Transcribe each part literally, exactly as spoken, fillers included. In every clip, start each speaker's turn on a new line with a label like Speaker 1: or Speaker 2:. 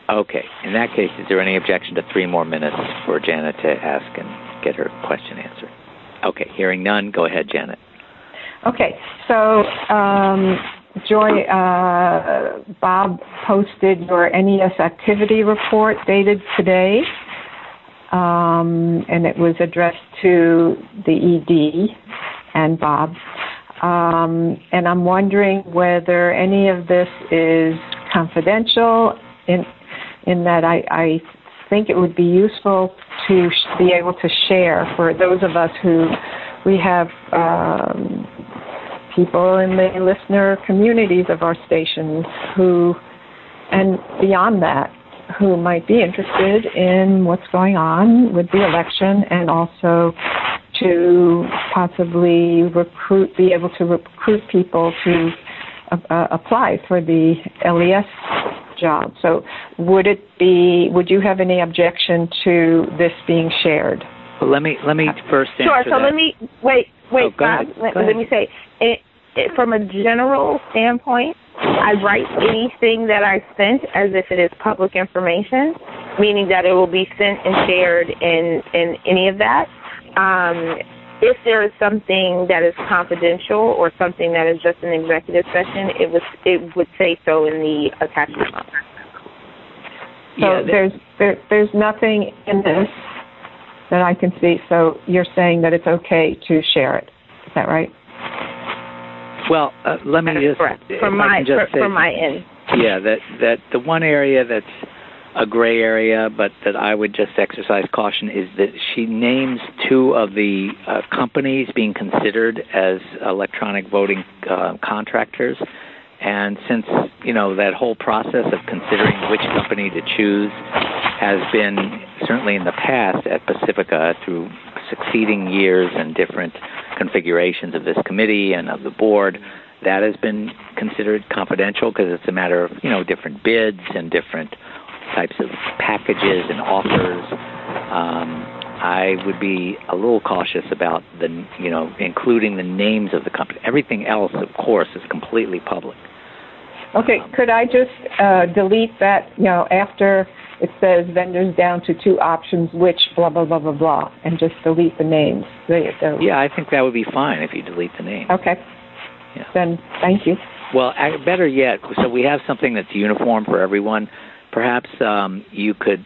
Speaker 1: Okay. In that case, is there any objection to three more minutes for Janet to ask and get her question answered? Okay. Hearing none, go ahead, Janet.
Speaker 2: Okay. So, um, Joy, uh, Bob posted your N E S activity report dated today, um, and it was addressed to the E D and Bob. Um, and I'm wondering whether any of this is confidential, in in that I, I think it would be useful to sh- be able to share for those of us who we have um, people in the listener communities of our stations who, and beyond that, who might be interested in what's going on with the election, and also to possibly recruit, be able to recruit people to uh, apply for the L E S job. So would it be, would you have any objection to this being shared?
Speaker 1: Well, let me, let me first answer
Speaker 3: Sure, so
Speaker 1: that.
Speaker 3: let me, wait, wait,
Speaker 1: oh, go
Speaker 3: Bob,
Speaker 1: ahead.
Speaker 3: let,
Speaker 1: Go
Speaker 3: let
Speaker 1: ahead.
Speaker 3: me say, it, it, from a general standpoint, I write anything that I sent as if it is public information, meaning that it will be sent and shared in, in any of that. Um, if there is something that is confidential or something that is just an executive session, it would it would say so in the attachment.
Speaker 2: So
Speaker 1: Yeah,
Speaker 2: there's there, there's nothing in this that I can see. So you're saying that it's okay to share it. Is that right?
Speaker 1: Well, uh, let me
Speaker 3: That is
Speaker 1: just,
Speaker 3: correct.
Speaker 1: if
Speaker 3: From
Speaker 1: I
Speaker 3: my
Speaker 1: can just
Speaker 3: for,
Speaker 1: say,
Speaker 3: from my end.
Speaker 1: Yeah, that that the one area that's a gray area, but that I would just exercise caution, is that she names two of the uh, companies being considered as electronic voting uh, contractors. And since, you know, that whole process of considering which company to choose has been, certainly in the past at Pacifica, through succeeding years and different configurations of this committee and of the board, that has been considered confidential because it's a matter of, you know, different bids and different types of packages and offers. Um, I would be a little cautious about the, you know, including the names of the company. Everything else, of course, is completely public.
Speaker 2: Okay,
Speaker 1: Um,
Speaker 2: could I just uh, delete that, you know, after it says vendors down to two options, which blah, blah, blah, blah, blah, and just delete the names? The, the,
Speaker 1: yeah, I think that would be fine if you delete the name.
Speaker 2: Okay.
Speaker 1: Yeah.
Speaker 2: Then thank you.
Speaker 1: Well, better yet, so we have something that's uniform for everyone. Perhaps um, you could,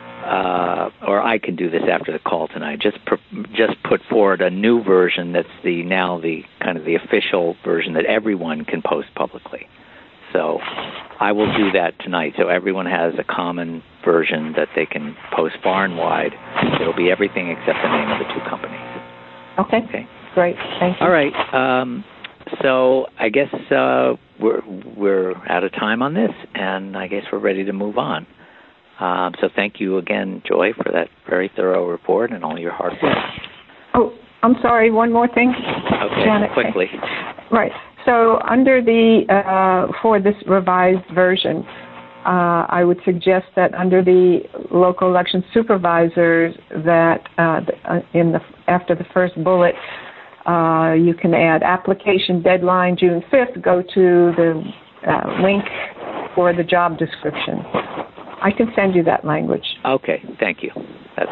Speaker 1: uh, or I can do this after the call tonight. Just pr- just put forward a new version that's the now the kind of the official version that everyone can post publicly. So I will do that tonight. So everyone has a common version that they can post far and wide. It'll be everything except the name of the two companies.
Speaker 2: Okay.
Speaker 1: Okay.
Speaker 2: Great. Thank you.
Speaker 1: All right. Um, So I guess uh, we're we're out of time on this, and I guess we're ready to move on. Um, so thank you again, Joy, for that very thorough report and all your hard work.
Speaker 2: Oh, I'm sorry. One more thing.
Speaker 1: Okay,
Speaker 2: Janet.
Speaker 1: quickly.
Speaker 2: Right. So under the uh, for this revised version, uh, I would suggest that under the local election supervisors, that uh, in the after the first bullet. Uh, you can add application deadline June fifth, go to the uh, link for the job description. I can send you that language.
Speaker 1: Okay, thank you. That's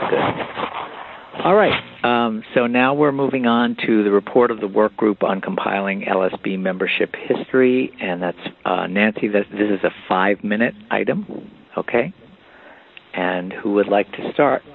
Speaker 1: good. All right, um, so now we're moving on to the report of the work group on compiling L S B membership history, and that's uh, Nancy. This is a five-minute item, okay? And who would like to start?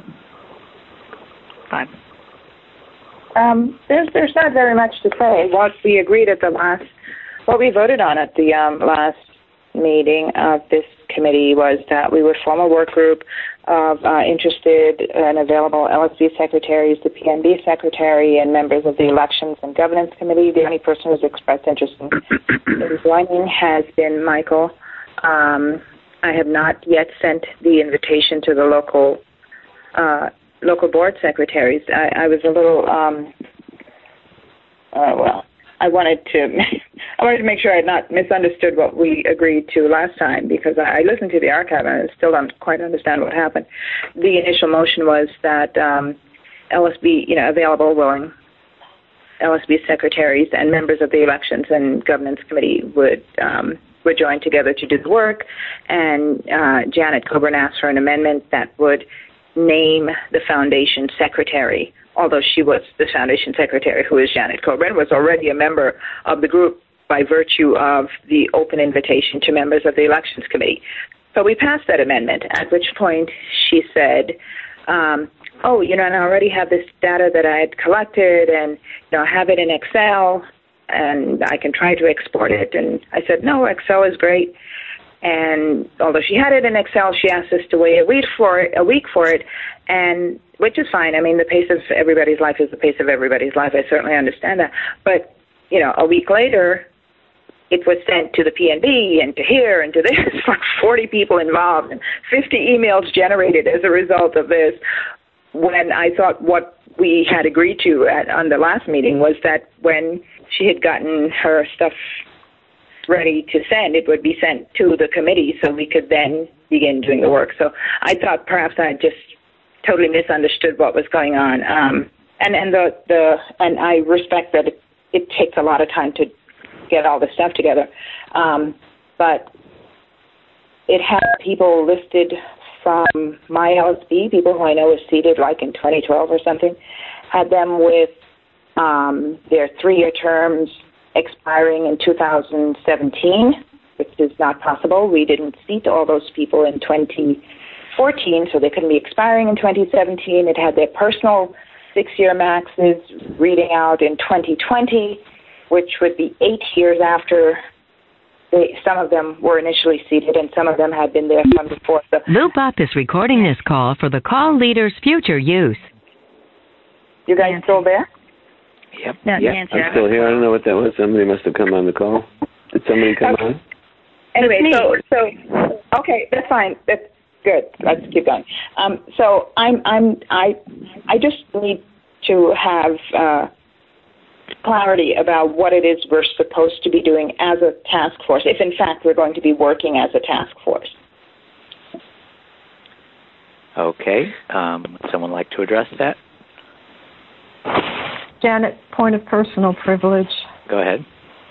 Speaker 4: Fine. Um, there's there's not very much to say. What we agreed at the last, what we voted on at the um, last meeting of this committee was that we would form a work group of uh, interested and available L S B secretaries, the P N B secretary, and members of the Elections and Governance Committee. The only person who's expressed interest in, in joining has been Michael. Um, I have not yet sent the invitation to the local uh local board secretaries. I, I was a little, um, uh, well, I wanted to, I wanted to make sure I had not misunderstood what we agreed to last time, because I, I listened to the archive and I still don't quite understand what happened. The initial motion was that um, L S B, you know, available, willing L S B secretaries and members of the Elections and Governance Committee would um, were joined together to do the work, and uh, Janet Coburn asked for an amendment that would name the foundation secretary, although she was the foundation secretary, who is Janet Coburn, was already a member of the group by virtue of the open invitation to members of the Elections Committee. So we passed that amendment, at which point she said, um, oh, you know, and I already have this data that I had collected, and, you know, I have it in Excel, and I can try to export it. And I said, no, Excel is great. And although she had it in Excel, she asked us to wait a week for it, a week for it, and which is fine. I mean, the pace of everybody's life is the pace of everybody's life. I certainly understand that. But, you know, a week later, it was sent to the P N B and to here and to this, like forty people involved and fifty emails generated as a result of this, when I thought what we had agreed to at, on the last meeting was that when she had gotten her stuff ready to send, it would be sent to the committee so we could then begin doing the work. So I thought perhaps I just totally misunderstood what was going on. Um, and and the, the and I respect that it, it takes a lot of time to get all the stuff together. Um, but it had people listed from my L S B, people who I know was seated like in twenty twelve or something, had them with um, their three-year terms expiring in two thousand seventeen, which is not possible. We didn't seat all those people in twenty fourteen, so they couldn't be expiring in twenty seventeen. It had their personal six-year maxes reading out in twenty twenty, which would be eight years after they, some of them were initially seated and some of them had been there from before. So,
Speaker 5: Loop Up is recording this call for the call leader's future use.
Speaker 4: You guys still there?
Speaker 1: Yep.
Speaker 6: No,
Speaker 1: yep.
Speaker 6: Nancy,
Speaker 7: I'm still here. I don't know what that was. Somebody must have come on the call. Did somebody come
Speaker 4: okay.
Speaker 7: on?
Speaker 4: Anyway, so so okay, that's fine. That's good. Let's keep going. Um, so I'm I'm I I just need to have uh, clarity about what it is we're supposed to be doing as a task force, if in fact we're going to be working as a task force.
Speaker 1: Okay. Um, would someone like to address that?
Speaker 2: Janet, point of personal privilege.
Speaker 1: Go ahead.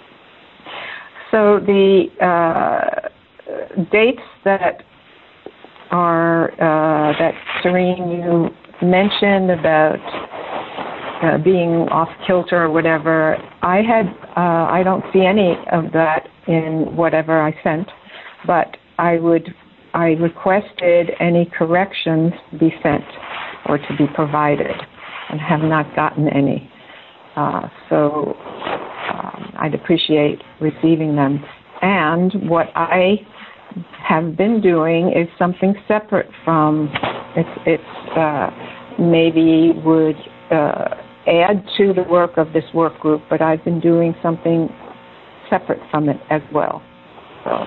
Speaker 2: So the uh, dates that are uh, that Serene you mentioned about uh, being off kilter or whatever, I had uh, I don't see any of that in whatever I sent, but I would I requested any corrections be sent or to be provided, and have not gotten any. Uh, so um, I'd appreciate receiving them. And what I have been doing is something separate from, it's, it's uh, maybe would uh, add to the work of this work group, but I've been doing something separate from it as well. So,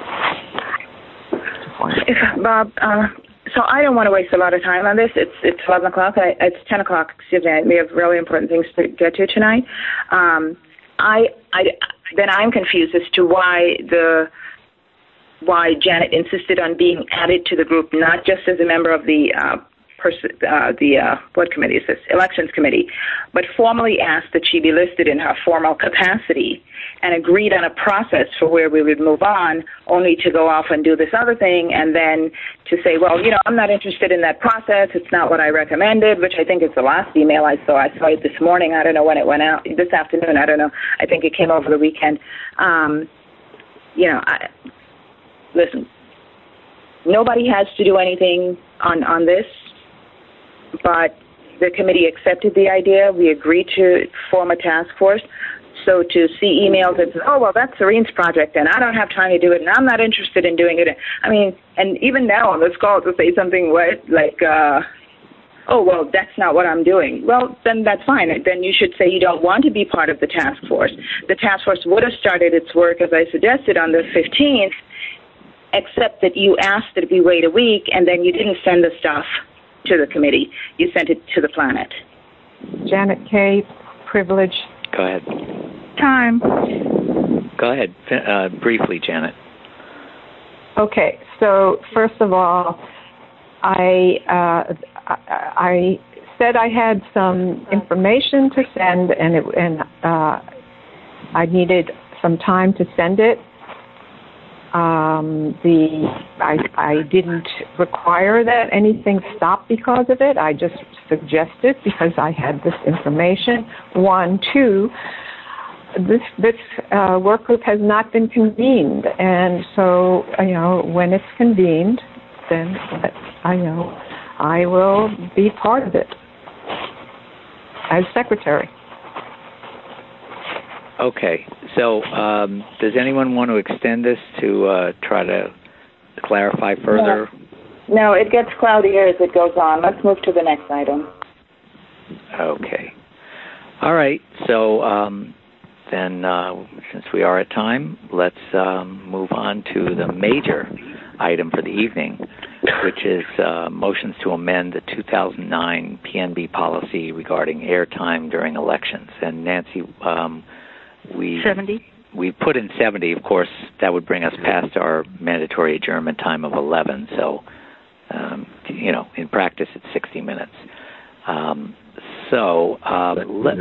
Speaker 4: if, Bob, uh, so I don't want to waste a lot of time on this. It's it's eleven o'clock. I, it's ten o'clock. Excuse me. We have really important things to get to tonight. Um, I I then I'm confused as to why the why Janet insisted on being added to the group, not just as a member of the uh, pers- uh, the uh, what committee is this? Elections Committee, but formally asked that she be listed in her formal capacity, and agreed on a process for where we would move on, only to go off and do this other thing, and then to say, well, you know, I'm not interested in that process. It's not what I recommended, which I think is the last email I saw. I saw it this morning. I don't know when it went out. This afternoon, I don't know. I think it came over the weekend. Um, you know, I, listen, nobody has to do anything on, on this, but the committee accepted the idea. We agreed to form a task force. So to see emails that say, oh, well, that's Serene's project, and I don't have time to do it, and I'm not interested in doing it. I mean, and even now on this call to say something what, like, uh, oh, well, that's not what I'm doing. Well, then that's fine. Then you should say you don't want to be part of the task force. The task force would have started its work, as I suggested, on the fifteenth, except that you asked that we wait a week, and then you didn't send the stuff to the committee. You sent it to the planet.
Speaker 2: Janet K., privilege.
Speaker 1: Go ahead.
Speaker 6: Time.
Speaker 1: Go ahead. Uh, briefly, Janet.
Speaker 2: Okay. So first of all, I uh, I said I had some information to send, and it, and uh, I needed some time to send it. Um, the I, I didn't require that anything stop because of it. I just suggested because I had this information. One, two, this this uh, work group has not been convened, and so you know when it's convened, then I know I will be part of it as secretary.
Speaker 1: Okay, so um, does anyone want to extend this to uh, try to clarify further?
Speaker 4: No. no, it gets cloudier as it goes on. Let's move to the next item.
Speaker 1: Okay. All right, so um, then uh, since we are at time, let's um, move on to the major item for the evening, which is uh, motions to amend the two thousand nine P N B policy regarding airtime during elections. And Nancy, um, we
Speaker 6: seventy.
Speaker 1: We put in seventy. Of course, that would bring us past our mandatory adjournment time of eleven. So, um, you know, in practice, it's sixty minutes. Um, so, uh, let,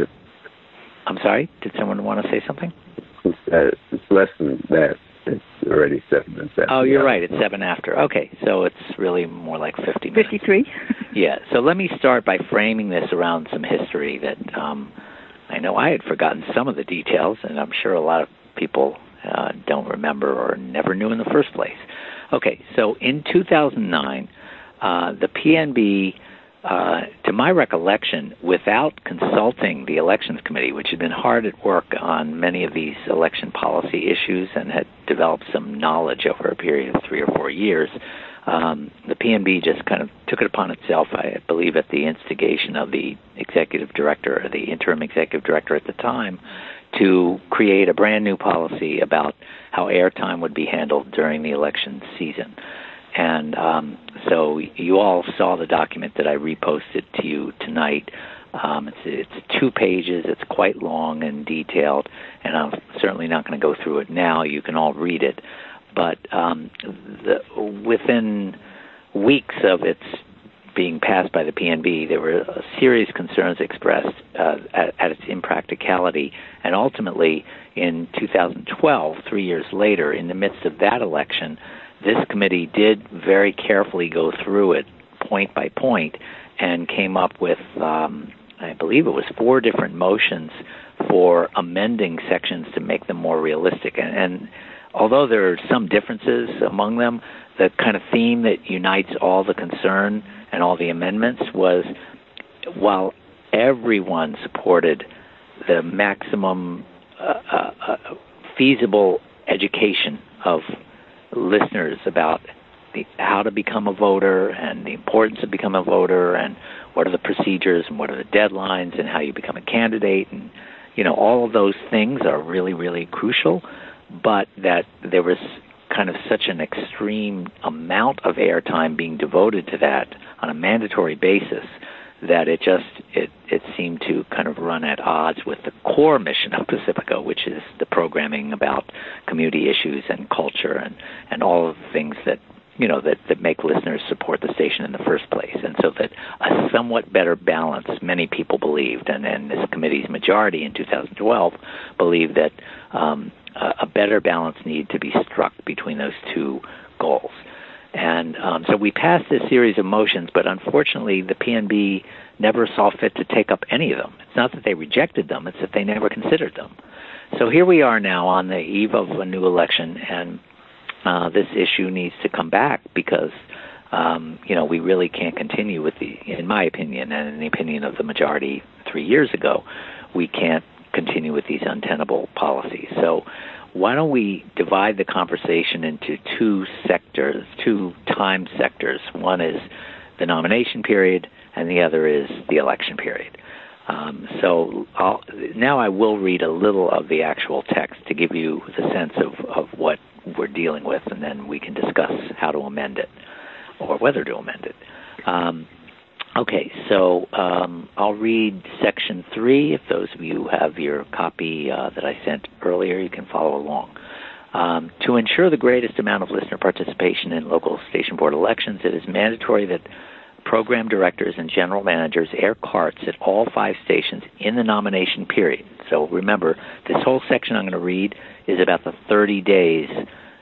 Speaker 1: I'm sorry. Did someone want to say something?
Speaker 7: It's, uh, it's less than that. It's already seven minutes after.
Speaker 1: Oh, you're right. It's seven after. Okay, so it's really more like fifty minutes.
Speaker 6: fifty-three.
Speaker 1: Yeah. So let me start by framing this around some history that um, I know I had forgotten some of the details, and I'm sure a lot of people uh, don't remember or never knew in the first place. Okay, so in two thousand nine, uh, the P N B, uh, to my recollection, without consulting the Elections Committee, which had been hard at work on many of these election policy issues and had developed some knowledge over a period of three or four years, um, the P N B just kind of took it upon itself, I believe at the instigation of the executive director, or the interim executive director at the time, to create a brand new policy about how airtime would be handled during the election season. And um, so you all saw the document that I reposted to you tonight. Um, it's, it's two pages. It's quite long and detailed, and I'm certainly not going to go through it now. You can all read it. But um, the, within weeks of its being passed by the P N B, there were serious concerns expressed uh, at, at its impracticality. And ultimately, in two thousand twelve, three years later, in the midst of that election, this committee did very carefully go through it point by point and came up with, um, I believe it was four different motions for amending sections to make them more realistic. And, and although there are some differences among them, the kind of theme that unites all the concern and all the amendments was, while everyone supported the maximum uh, uh, feasible education of listeners about the, how to become a voter and the importance of becoming a voter and what are the procedures and what are the deadlines and how you become a candidate, and you know all of those things are really, really crucial, but that there was kind of such an extreme amount of airtime being devoted to that on a mandatory basis that it just it, it seemed to kind of run at odds with the core mission of Pacifica, which is the programming about community issues and culture and, and all of the things that you know that, that make listeners support the station in the first place. And so that a somewhat better balance, many people believed, and, and this committee's majority in two thousand twelve believed that um, a, a better balance needed to be struck between those two goals. And um, so we passed this series of motions, but unfortunately the P N B never saw fit to take up any of them. It's not that they rejected them, it's that they never considered them. So here we are now on the eve of a new election, and uh, this issue needs to come back because, um, you know, we really can't continue with the, in my opinion, and in the opinion of the majority three years ago, we can't continue with these untenable policies. So why don't we divide the conversation into two sectors, two time sectors. One is the nomination period, and the other is the election period. Um, so I'll, now I will read a little of the actual text to give you the sense of, of what we're dealing with, and then we can discuss how to amend it or whether to amend it. Um, Okay, so um, I'll read Section three. If those of you have your copy uh, that I sent earlier, you can follow along. Um, to ensure the greatest amount of listener participation in local station board elections, it is mandatory that program directors and general managers air carts at all five stations in the nomination period. So remember, this whole section I'm going to read is about the thirty days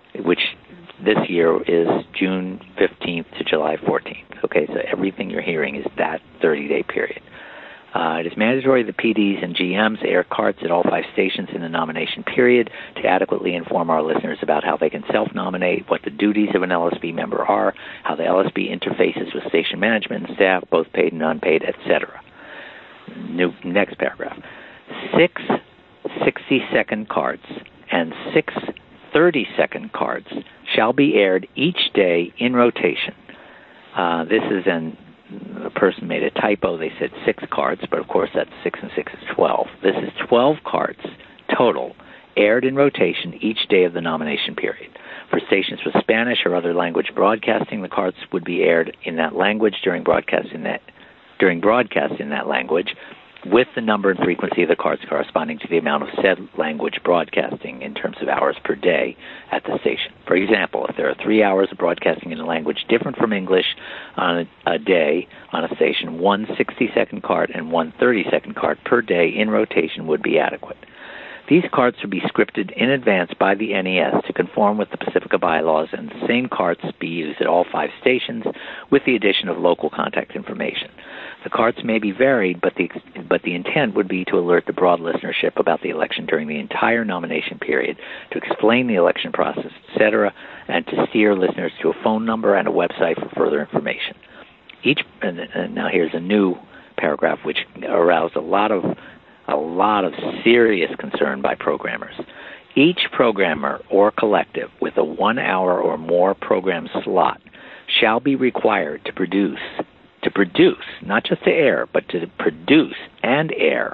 Speaker 1: which this year is June fifteenth to July fourteenth. Okay, so everything you're hearing is that thirty-day period. Uh, it is mandatory that P Ds and G Ms air carts at all five stations in the nomination period to adequately inform our listeners about how they can self-nominate, what the duties of an L S B member are, how the L S B interfaces with station management and staff, both paid and unpaid, et cetera. New, next paragraph. Six sixty-second cards and six thirty-second cards shall be aired each day in rotation. Uh, this is an a person made a typo. They said six cards, but of course that's six and six is twelve. This is twelve cards total, aired in rotation each day of the nomination period. For stations with Spanish or other language broadcasting, the cards would be aired in that language during broadcast in that during broadcast in that language, with the number and frequency of the cards corresponding to the amount of said language broadcasting in terms of hours per day at the station. For example, if there are three hours of broadcasting in a language different from English on a, a day on a station, one sixty-second card and one thirty-second card per day in rotation would be adequate. These cards would be scripted in advance by the N E S to conform with the Pacifica bylaws, and the same cards be used at all five stations with the addition of local contact information. The cards may be varied, but the but the intent would be to alert the broad listenership about the election during the entire nomination period, to explain the election process, et cetera, and to steer listeners to a phone number and a website for further information. Each and, and now here's a new paragraph which aroused a lot of a lot of serious concern by programmers. Each programmer or collective with a one-hour or more program slot shall be required to produce to produce, not just to air, but to produce and air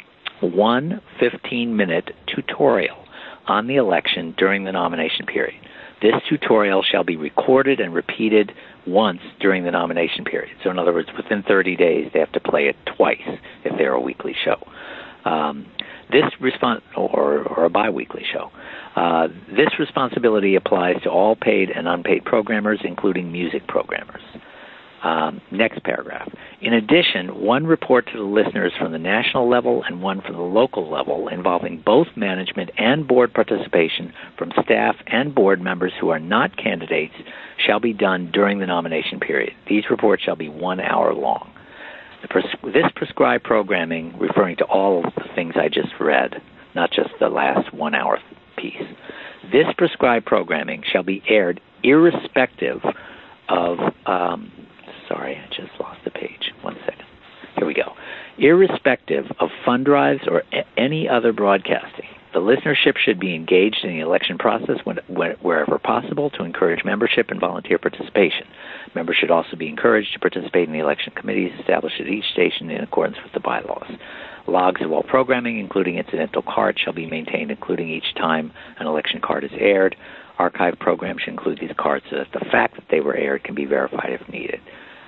Speaker 1: one fifteen-minute tutorial on the election during the nomination period. This tutorial shall be recorded and repeated once during the nomination period. So in other words, within thirty days, they have to play it twice if they're a weekly show. Um, this respons- or, or a bi-weekly show. Uh, this responsibility applies to all paid and unpaid programmers, including music programmers. Um, next paragraph. In addition, one report to the listeners from the national level and one from the local level involving both management and board participation from staff and board members who are not candidates shall be done during the nomination period. These reports shall be one hour long. The pres- this prescribed programming, referring to all of the things I just read, not just the last one hour piece, this prescribed programming shall be aired irrespective of um, Sorry, I just lost the page. One second. Here we go. Irrespective of fund drives or a- any other broadcasting, the listenership should be engaged in the election process when, when, wherever possible to encourage membership and volunteer participation. Members should also be encouraged to participate in the election committees established at each station in accordance with the bylaws. Logs of all programming, including incidental cards, shall be maintained, including each time an election card is aired. Archive programs should include these cards so that the fact that they were aired can be verified if needed.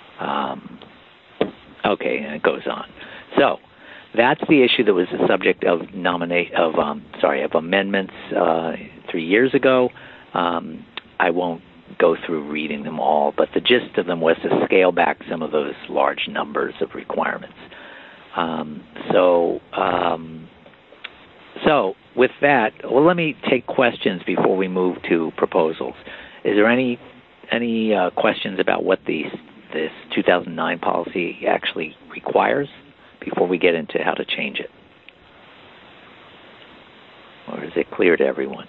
Speaker 1: Um, okay, and it goes on. So that's the issue that was the subject of nominate of um, sorry of amendments uh, three years ago. Um, I won't go through reading them all, but the gist of them was to scale back some of those large numbers of requirements. Um, so, um, so with that, well, let me take questions before we move to proposals. Is there any any uh, questions about what these this two thousand nine policy actually requires before we get into how to change it? Or is it clear to everyone?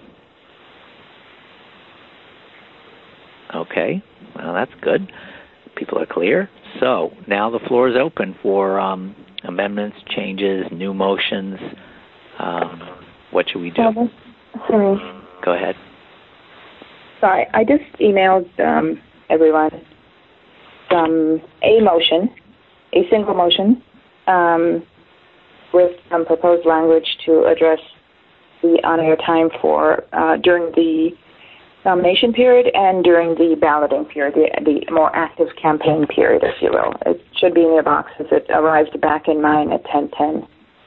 Speaker 1: Okay, well, that's good. People are clear. So now the floor is open for um, amendments, changes, new motions. Um, what should we do?
Speaker 4: Sorry.
Speaker 1: Go ahead.
Speaker 4: Sorry, I just emailed um, everyone Um, a motion, a single motion, um, with some proposed language to address the on-air time for uh, during the nomination period and during the balloting period, the, the more active campaign period, if you will. It should be in your box as it arrived back in mine at ten ten.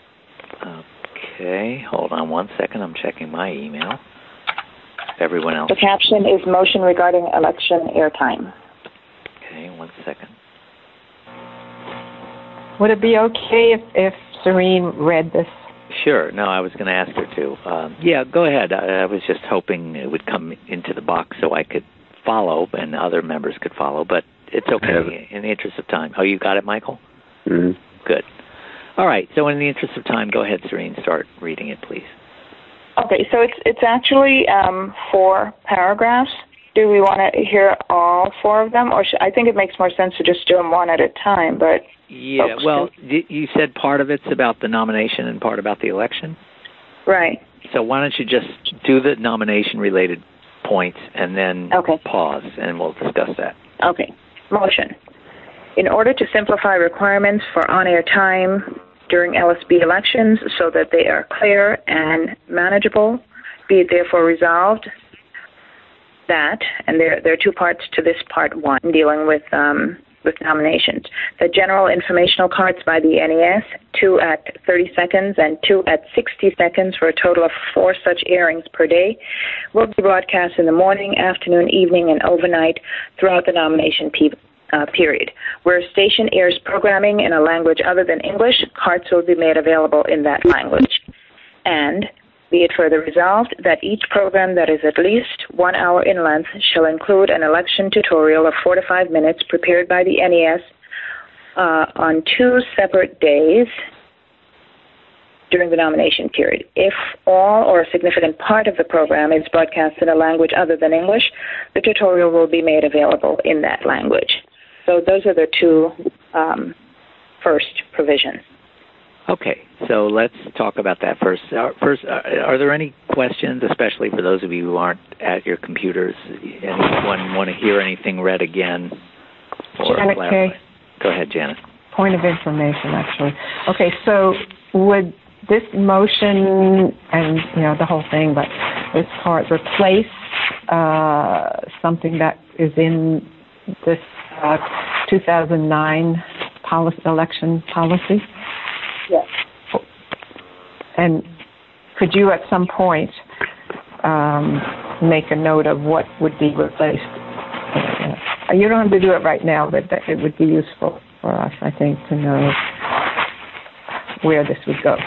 Speaker 1: Okay, hold on one second. I'm checking my email. Everyone else.
Speaker 4: The caption is motion regarding election airtime.
Speaker 1: Okay, one second.
Speaker 2: Would it be okay if, if Serene read this?
Speaker 1: Sure. No, I was going to ask her to. Um, yeah, go ahead. I, I was just hoping it would come into the box so I could follow and other members could follow, but it's okay in the interest of time. Oh, you got it, Michael?
Speaker 7: Mm-hmm.
Speaker 1: Good. All right. So in the interest of time, go ahead, Serene. Start reading it, please.
Speaker 4: Okay. So it's it's actually um, four paragraphs. Do we want to hear all four of them, or should, I think it makes more sense to just do them one at a time? But
Speaker 1: yeah. Well, can... you said part of it's about the nomination and part about the election.
Speaker 4: Right.
Speaker 1: So why don't you just do the nomination-related points and then
Speaker 4: okay.
Speaker 1: pause, and we'll discuss that.
Speaker 4: Okay. Motion. In order to simplify requirements for on-air time during L S B elections so that they are clear and manageable, be it therefore resolved that, and there, there are two parts to this part one, dealing with um, with nominations. The general informational cards by the N E S, two at thirty seconds and two at sixty seconds for a total of four such airings per day, will be broadcast in the morning, afternoon, evening, and overnight throughout the nomination pe- uh, period. Where a station airs programming in a language other than English, cards will be made available in that language. And be it further resolved that each program that is at least one hour in length shall include an election tutorial of four to five minutes prepared by the N E S uh, on two separate days during the nomination period. If all or a significant part of the program is broadcast in a language other than English, the tutorial will be made available in that language. So those are the two um, first provisions.
Speaker 1: Okay, so let's talk about that first. Uh, first, uh, are there any questions, especially for those of you who aren't at your computers? Anyone want to hear anything read again? Or
Speaker 2: Janet Kay.
Speaker 1: Go ahead, Janet.
Speaker 2: Point of information, actually. Okay, so would this motion and, you know, the whole thing, but this part replace uh, something that is in this uh, two thousand nine policy, election policy?
Speaker 4: Yes.
Speaker 2: And could you at some point um, make a note of what would be replaced? Uh, you don't have to do it right now, but that it would be useful for us, I think, to know where this would go.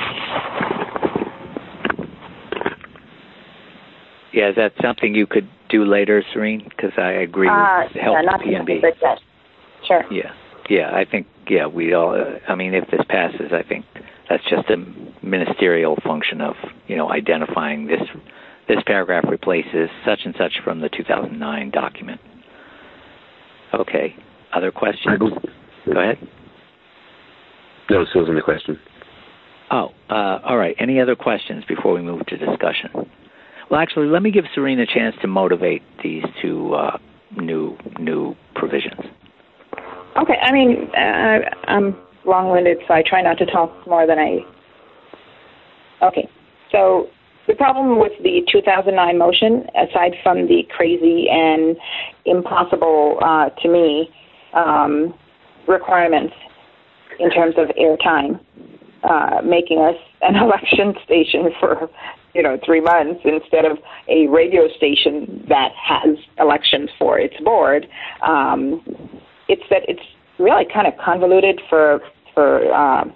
Speaker 1: Yeah, is that something you could do later, Serene? Because I agree
Speaker 4: uh,
Speaker 1: with help
Speaker 4: yeah, not
Speaker 1: P N B.
Speaker 4: But yes. Sure.
Speaker 1: Yeah. Yeah, I think, yeah, we all, uh, I mean, if this passes, I think that's just a ministerial function of, you know, identifying this this paragraph replaces such and such from the two thousand nine document. Okay. Other questions? Go ahead.
Speaker 7: No, this wasn't a question.
Speaker 1: Oh, uh, all right. Any other questions before we move to discussion? Well, actually, let me give Serene a chance to motivate these two uh, new new provisions.
Speaker 4: Okay, I mean, uh, I'm long-winded, so I try not to talk more than I... Okay, so the problem with the two thousand nine motion, aside from the crazy and impossible, uh, to me, um, requirements in terms of airtime, uh, making us an election station for, you know, three months instead of a radio station that has elections for its board, um, it's that it's really kind of convoluted for for um,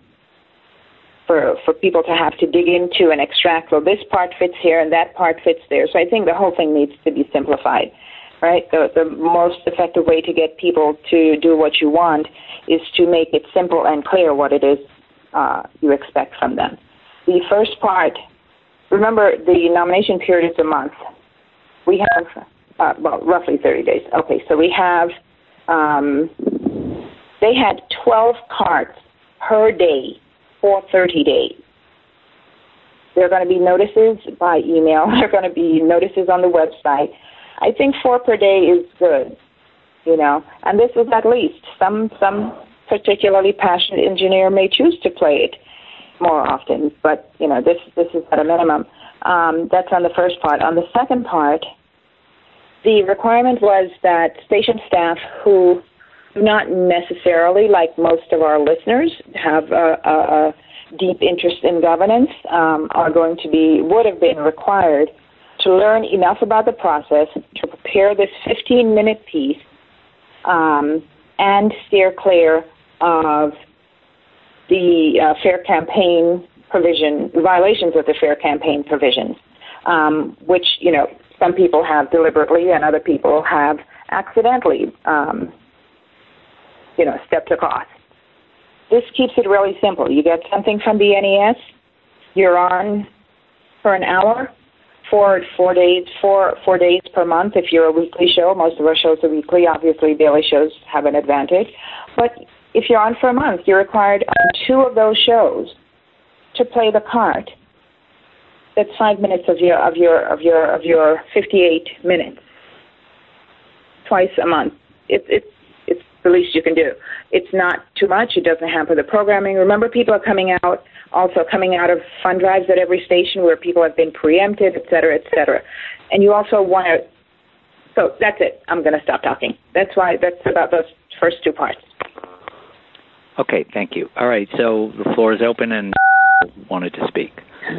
Speaker 4: for for people to have to dig into and extract. Well, this part fits here and that part fits there. So I think the whole thing needs to be simplified, right? The the most effective way to get people to do what you want is to make it simple and clear what it is uh, you expect from them. The first part, remember, the nomination period is a month. We have uh, well, roughly thirty days. Okay, so we have. Um, they had twelve cards per day for thirty days. There are going to be notices by email. There are going to be notices on the website. I think four per day is good, you know. And this is at least. Some some particularly passionate engineer may choose to play it more often, but, you know, this, this is at a minimum. Um, that's on the first part. On the second part, the requirement was that station staff who do not necessarily, like most of our listeners, have a, a, a deep interest in governance, um, are going to be, would have been required to learn enough about the process to prepare this fifteen-minute piece um, and steer clear of the uh, Fair Campaign provision, violations of the fair campaign provisions, um, which, you know, some people have deliberately and other people have accidentally, um, you know, stepped across. This keeps it really simple. You get something from the N E S, you're on for an hour, four, four days, four, four days per month. If you're a weekly show, most of our shows are weekly. Obviously, daily shows have an advantage. But if you're on for a month, you're required on two of those shows to play the card. That's five minutes of your of your of your of your fifty-eight minutes, twice a month. It's it's it's the least you can do. It's not too much. It doesn't hamper the programming. Remember, people are coming out also coming out of fund drives at every station where people have been preempted, et cetera, et cetera. And you also want to. So that's it. I'm going to stop talking. That's why. That's about those first two parts.
Speaker 1: Okay, thank you. All right, so the floor is open and wanted to speak.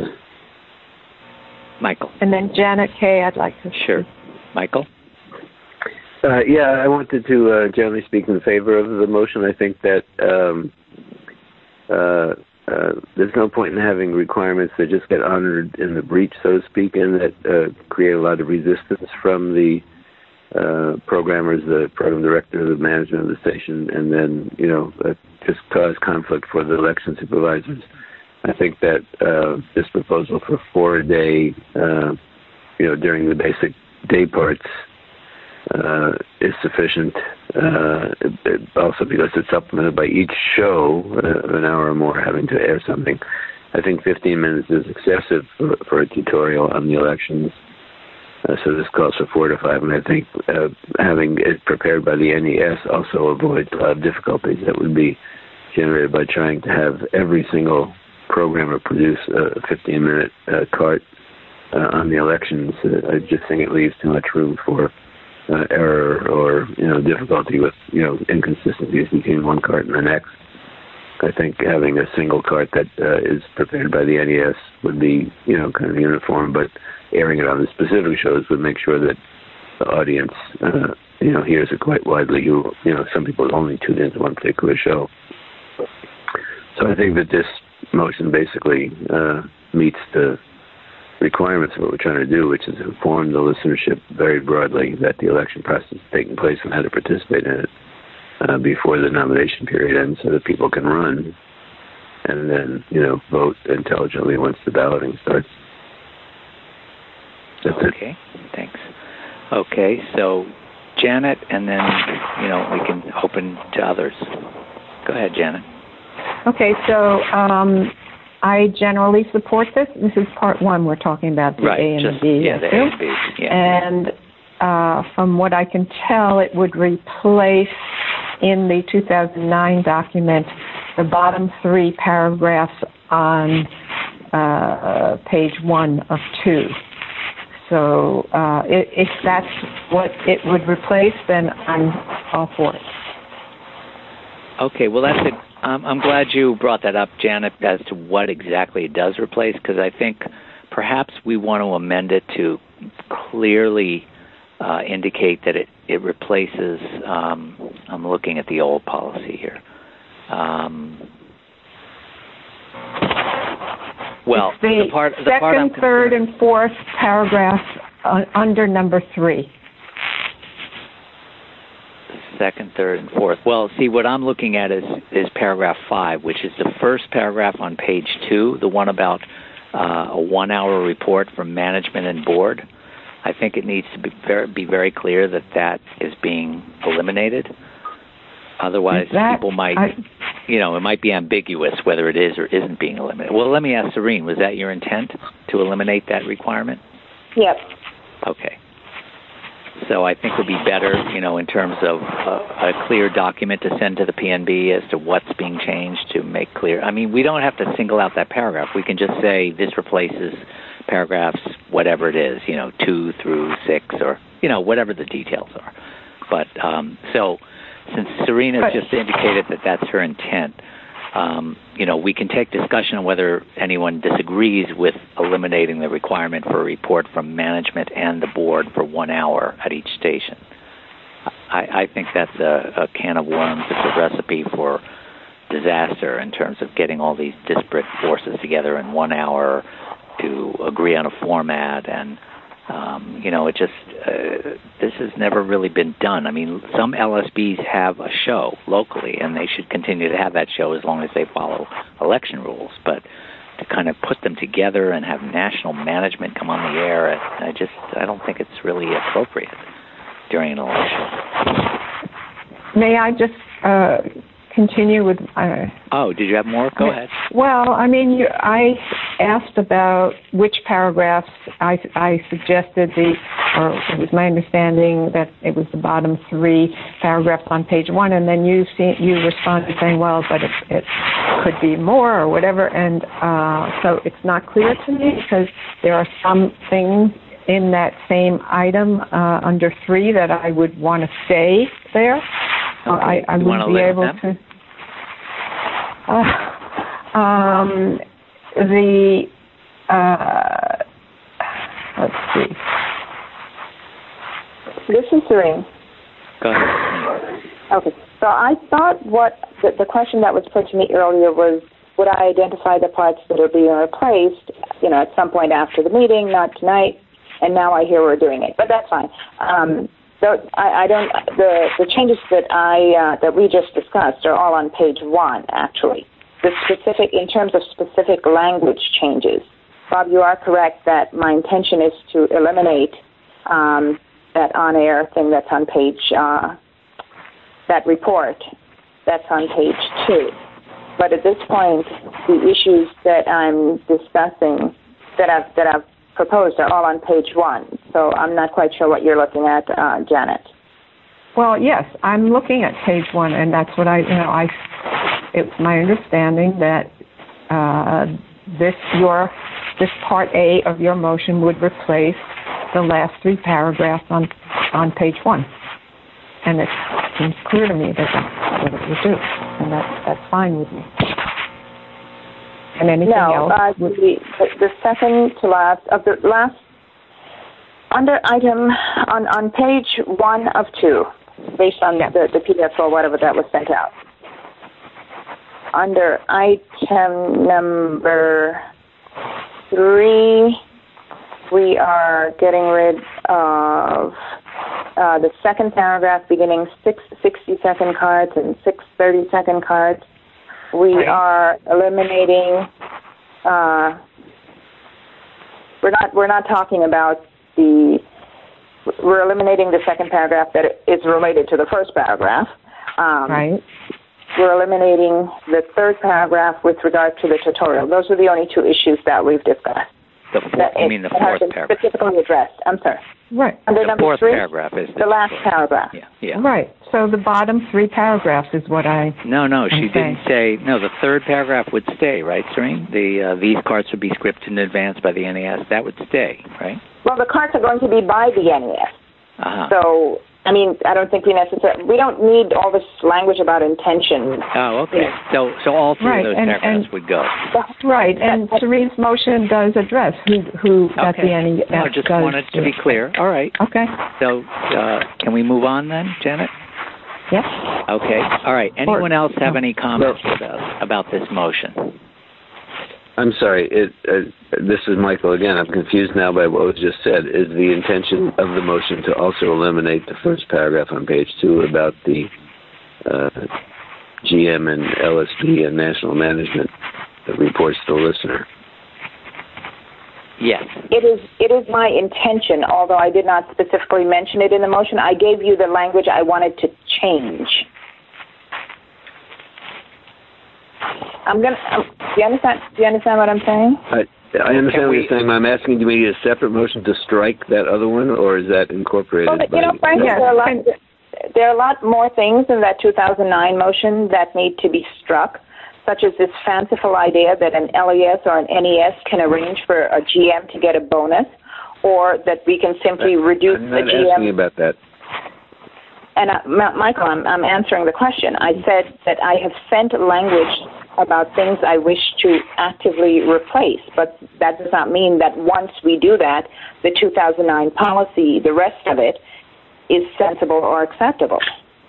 Speaker 1: Michael.
Speaker 2: And then Janet Kay, I'd like to
Speaker 1: Sure. Michael?
Speaker 7: Uh, yeah, I wanted to uh, generally speak in favor of the motion. I think that um, uh, uh, there's no point in having requirements that just get honored in the breach, so to speak, and that uh, create a lot of resistance from the uh, programmers, the program director, the management of the station, and then, you know, uh, just cause conflict for the election supervisors. I think that uh, this proposal for four a day, uh, you know, during the basic day parts uh, is sufficient. Uh, it, it also because it's supplemented by each show, uh, an hour or more having to air something. I think fifteen minutes is excessive for, for a tutorial on the elections. Uh, so this calls for four to five, and I think uh, having it prepared by the N E S also avoids a lot of difficulties that would be generated by trying to have every single programmer produce a fifteen-minute uh, cart uh, on the elections. Uh, I just think it leaves too much room for uh, error or, you know, difficulty with, you know, inconsistencies between one cart and the next. I think having a single cart that uh, is prepared by the N E S would be, you know, kind of uniform, but airing it on the specific shows would make sure that the audience, uh, you know, hears it quite widely. You, you know, some people only tune into one particular show. So I think that this motion basically uh, meets the requirements of what we're trying to do, which is inform the listenership very broadly that the election process is taking place and how to participate in it uh, before the nomination period ends, so that people can run and then, you know, vote intelligently once the balloting starts. That's
Speaker 1: okay, it. Thanks. Okay, so Janet, and then, you know, we can open to others. Go ahead, Janet.
Speaker 2: Okay, so um, I generally support this. This is part one we're talking about, the
Speaker 1: right,
Speaker 2: A and
Speaker 1: just,
Speaker 2: the B.
Speaker 1: Yeah, the A and B. Yeah.
Speaker 2: And uh, from what I can tell, it would replace in the two thousand nine document the bottom three paragraphs on uh, page one of two. So uh, if that's what it would replace, then I'm all for it.
Speaker 1: Okay, well, that's it. Um, I'm glad you brought that up, Janet, as to what exactly it does replace, because I think perhaps we want to amend it to clearly uh, indicate that it, it replaces, um, I'm looking at the old policy here. Um, well,
Speaker 2: it's the,
Speaker 1: the part, the
Speaker 2: second,
Speaker 1: part I'm
Speaker 2: third, and fourth paragraph uh, under number three.
Speaker 1: Second, third, and fourth. Well, see, what I'm looking at is, is paragraph five, which is the first paragraph on page two, the one about uh, a one-hour report from management and board. I think it needs to be very, be very clear that that is being eliminated. Otherwise,
Speaker 2: that,
Speaker 1: people might,
Speaker 2: I,
Speaker 1: you know, it might be ambiguous whether it is or isn't being eliminated. Well, let me ask Serene, was that your intent, to eliminate that requirement?
Speaker 4: Yep.
Speaker 1: Okay. So I think it would be better, you know, in terms of a, a clear document to send to the P N B as to what's being changed to make clear. I mean, we don't have to single out that paragraph. We can just say this replaces paragraphs, whatever it is, you know, two through six or, you know, whatever the details are. But um, so since Serena's just indicated that that's her intent, um, you know, we can take discussion on whether anyone disagrees with eliminating the requirement for a report from management and the board for one hour at each station. I, I think that's a, a can of worms. It's a recipe for disaster in terms of getting all these disparate forces together in one hour to agree on a format. And, um, you know, it just, uh, this has never really been done. I mean, some L S Bs have a show locally, and they should continue to have that show as long as they follow election rules. But to kind of put them together and have national management come on the air, I just, I don't think it's really appropriate during an election.
Speaker 2: May I just uh, continue with... Uh,
Speaker 1: oh, did you have more? Go ahead.
Speaker 2: Well, I mean, you, I asked about which paragraphs. I, I suggested the, or it was my understanding that it was the bottom three paragraphs on page one, and then you see, you responded saying, well, but it, it could be more or whatever, and uh, so it's not clear to me because there are some things in that same item uh, under three that I would want to stay there.
Speaker 1: Okay.
Speaker 2: I, I would be able to. Uh, um, the uh, let's see.
Speaker 4: This is Serene.
Speaker 1: Go ahead.
Speaker 4: Okay. So I thought what the, the question that was put to me earlier was, would I identify the parts that are being replaced, you know, at some point after the meeting, not tonight? And now I hear we're doing it, but that's fine. Um, so I, I don't. The the changes that I uh, that we just discussed are all on page one, actually. The specific, in terms of specific language changes. Bob, you are correct that my intention is to eliminate um, that on-air thing that's on page uh, that report that's on page two. But at this point, the issues that I'm discussing that I've that I've proposed are all on page one, so I'm not quite sure what you're looking at, uh, Janet.
Speaker 2: Well, yes, I'm looking at page one, and that's what I, you know, I. It's my understanding that uh, this your this part A of your motion would replace the last three paragraphs on on page one, and it seems clear to me that that's what it would do, and that that's fine with me. And anything
Speaker 4: no,
Speaker 2: else?
Speaker 4: Uh, the, the second to last of the last under item on, on page one of two, based on yeah. the, the P D F or whatever that was sent out. Under item number three, we are getting rid of uh, the second paragraph beginning six sixty-second cards and six thirty-second cards. We right. are eliminating. Uh, we're not. We're not talking about the. We're eliminating the second paragraph that is related to the first paragraph. Um,
Speaker 2: right.
Speaker 4: We're eliminating the third paragraph with regard to the tutorial. Those are the only two issues that we've discussed.
Speaker 1: The fourth, you mean the fourth paragraph?
Speaker 4: Specifically addressed. I'm sorry.
Speaker 2: Right.
Speaker 4: Under
Speaker 1: the
Speaker 4: number
Speaker 1: fourth
Speaker 4: three,
Speaker 1: paragraph is the,
Speaker 4: the last
Speaker 1: story.
Speaker 4: paragraph.
Speaker 1: Yeah, yeah.
Speaker 2: Right. So the bottom three paragraphs is what I.
Speaker 1: No, no, she
Speaker 2: I'm
Speaker 1: didn't say. No, the third paragraph would stay, right, Serene? The uh, these cards would be scripted in advance by the N A S. That would stay, right?
Speaker 4: Well, the cards are going to be by the N A S.
Speaker 1: Uh-huh.
Speaker 4: So, I mean, I don't think we necessarily. We don't need all this language about intention.
Speaker 1: Oh, okay. Yeah. So, so all three
Speaker 2: right.
Speaker 1: of those
Speaker 2: and,
Speaker 1: paragraphs
Speaker 2: and,
Speaker 1: would go.
Speaker 2: Right, and Serene's motion does address who who
Speaker 1: okay.
Speaker 2: at the N A S
Speaker 1: no, just
Speaker 2: does
Speaker 1: wanted to be clear. All right.
Speaker 2: Okay.
Speaker 1: So, uh, can we move on then, Janet?
Speaker 2: Yes.
Speaker 1: Okay. All right. Anyone
Speaker 2: or,
Speaker 1: else have any comments
Speaker 7: well,
Speaker 1: about about this motion?
Speaker 7: I'm sorry. It, uh, this is Michael again. I'm confused now by what was just said. Is the intention of the motion to also eliminate the first paragraph on page two about the uh, G M and L S B and national management that reports to the listener?
Speaker 1: Yes.
Speaker 4: It is It is my intention, although I did not specifically mention it in the motion. I gave you the language I wanted to change. I'm gonna. Um, do you understand? Do you understand what I'm saying?
Speaker 7: I, I understand
Speaker 1: Can
Speaker 7: what
Speaker 1: we,
Speaker 7: you're saying. I'm asking, do we need a separate motion to strike that other one, or is that incorporated?
Speaker 4: Well, you know, frankly,
Speaker 2: yes.
Speaker 4: there are a lot. There are a lot more things in that two thousand nine motion that need to be struck, such as this fanciful idea that an L E S or an N E S can arrange for a G M to get a bonus, or that we can simply
Speaker 7: I,
Speaker 4: reduce
Speaker 7: I'm
Speaker 4: the
Speaker 7: not
Speaker 4: G M.
Speaker 7: asking about that.
Speaker 4: And uh, M- Michael, I'm, I'm answering the question. I said that I have sent language about things I wish to actively replace, but that does not mean that once we do that, the two thousand nine policy, the rest of it, is sensible or acceptable.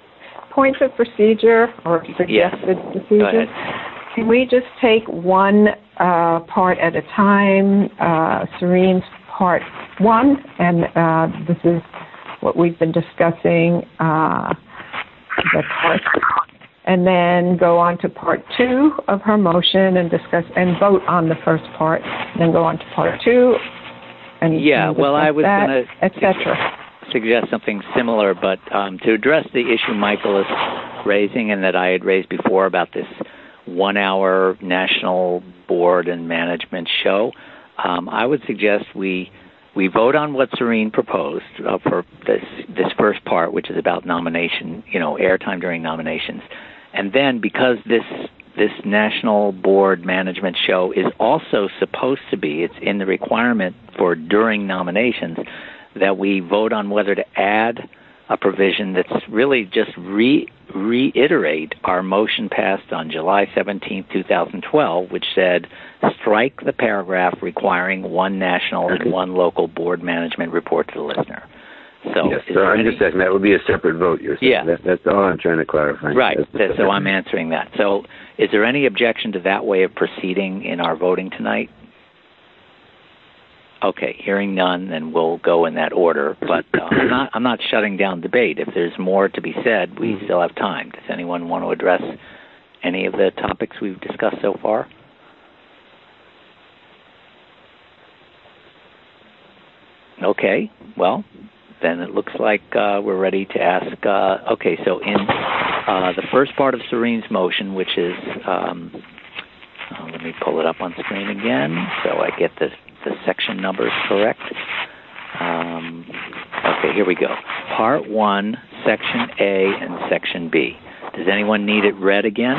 Speaker 2: points of procedure or suggested
Speaker 1: yes.
Speaker 2: procedures? Can we just take one uh, part at a time? Uh, Serene's part one, and uh, this is what we've been discussing, uh, the part, and then go on to part two of her motion and discuss and vote on the first part, and then go on to part two. And
Speaker 1: yeah, well, I was going to
Speaker 2: et cetera.
Speaker 1: Suggest something similar, but um, to address the issue Michael is raising and that I had raised before about this one-hour national board and management show, um, I would suggest we we vote on what Serene proposed uh, for this this first part, which is about nomination, you know, airtime during nominations, and then because this this national board management show is also supposed to be, it's in the requirement for during nominations, that we vote on whether to add a provision that's really just re- reiterate our motion passed on July seventeenth, twenty twelve, which said strike the paragraph requiring one national
Speaker 7: okay.
Speaker 1: and one local board management report to the listener. So,
Speaker 7: yes, so I'm
Speaker 1: any...
Speaker 7: just saying that would be a separate vote, you're saying.
Speaker 1: Yeah.
Speaker 7: That, that's all I'm trying to clarify.
Speaker 1: Right,
Speaker 7: that's,
Speaker 1: so I'm answering that. So is there any objection to that way of proceeding in our voting tonight? Okay, hearing none, then we'll go in that order. But uh, I'm not I'm not shutting down debate. If there's more to be said, we still have time. Does anyone want to address any of the topics we've discussed so far? Okay, well, then it looks like uh, we're ready to ask. Uh, okay, so in uh, the first part of Serene's motion, which is, um, uh, let me pull it up on screen again so I get the the section numbers correct. Um, okay, here we go. Part one, Section A and Section B. Does anyone need it read again?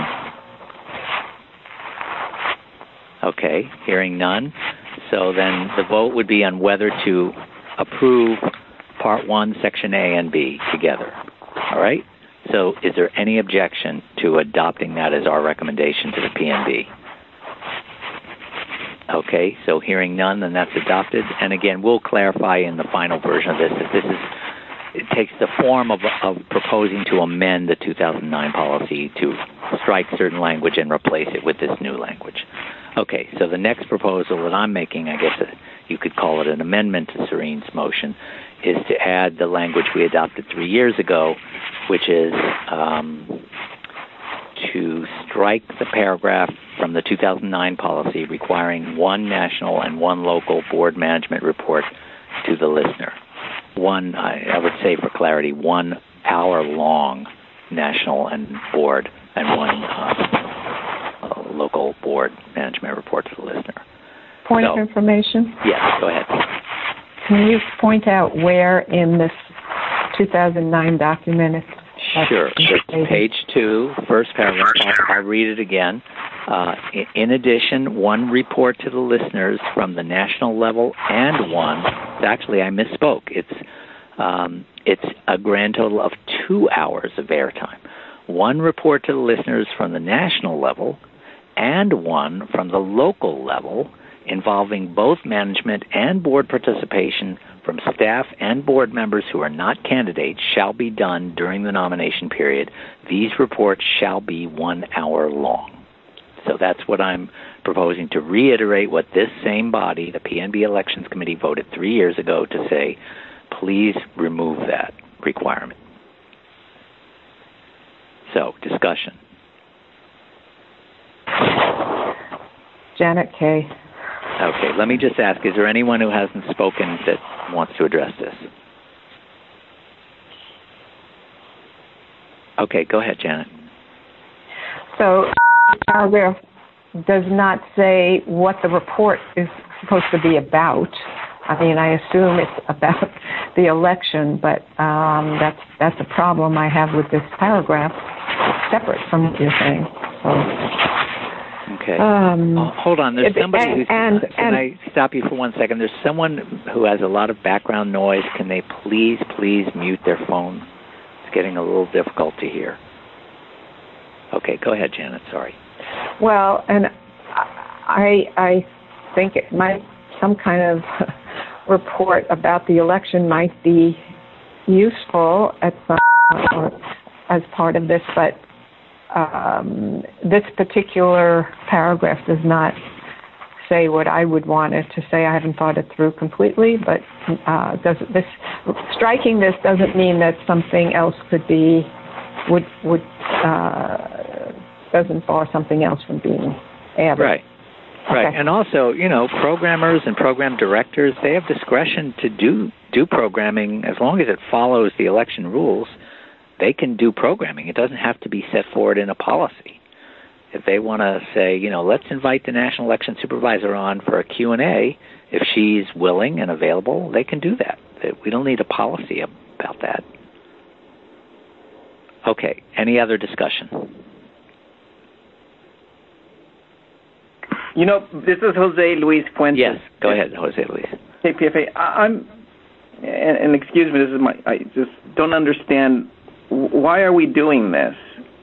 Speaker 1: Okay, hearing none. So then the vote would be on whether to approve Part one, Section A and B together. All right? So is there any objection to adopting that as our recommendation to the P N B? Okay, so hearing none, then that's adopted. And again, we'll clarify in the final version of this that this is, it takes the form of, of proposing to amend the two thousand nine policy to strike certain language and replace it with this new language. Okay, so the next proposal that I'm making, I guess you could call it an amendment to Serene's motion, is to add the language we adopted three years ago, which is um, to strike the paragraph from the two thousand nine policy requiring one national and one local board management report to the listener. One, I, I would say for clarity, one hour-long national and board and one uh, uh, local board management report to the listener.
Speaker 2: Point
Speaker 1: so,
Speaker 2: of information?
Speaker 1: Yes, go ahead.
Speaker 2: Can you point out where in this two thousand nine document it's
Speaker 1: Sure. It's page two, first paragraph. I'll, I'll read it again. Uh, in addition, one report to the listeners from the national level and one, actually I misspoke, it's um, it's a grand total of two hours of airtime. One report to the listeners from the national level and one from the local level involving both management and board participation from staff and board members who are not candidates shall be done during the nomination period. These reports shall be one hour long. So that's what I'm proposing, to reiterate what this same body, the P N B Elections Committee, voted three years ago to say, please remove that requirement. So, discussion.
Speaker 2: Janet Kay.
Speaker 1: Okay, let me just ask, is there anyone who hasn't spoken that wants to address this? Okay, go ahead, Janet.
Speaker 2: So, paragraph does not say what the report is supposed to be about. I mean, I assume it's about the election, but um, that's that's a problem I have with this paragraph, separate from what you're saying. So.
Speaker 1: Okay.
Speaker 2: Um,
Speaker 1: oh, hold on. There's somebody
Speaker 2: and,
Speaker 1: who's...
Speaker 2: And,
Speaker 1: can
Speaker 2: and,
Speaker 1: I stop you for one second? There's someone who has a lot of background noise. Can they please, please mute their phone? It's getting a little difficult to hear. Okay, go ahead, Janet. Sorry.
Speaker 2: Well, and I I think it might, some kind of report about the election might be useful at some, or as part of this, but um, this particular paragraph does not say what I would want it to say. I haven't thought it through completely, but uh, does this striking this doesn't mean that something else could be would would uh, doesn't bar something else from being added.
Speaker 1: Right. Right,
Speaker 2: okay.
Speaker 1: And also, you know, programmers and program directors, they have discretion to do do programming as long as it follows the election rules. They can do programming. It doesn't have to be set forward in a policy. If they want to say, you know, let's invite the National Election Supervisor on for a Q and A, if she's willing and available, they can do that. We don't need a policy about that. Okay, any other discussion?
Speaker 6: You know, this is Jose Luis Fuentes.
Speaker 1: Yes, go ahead, Jose Luis.
Speaker 6: K P F A. I'm, and, and excuse me, this is my, I just don't understand, why are we doing this?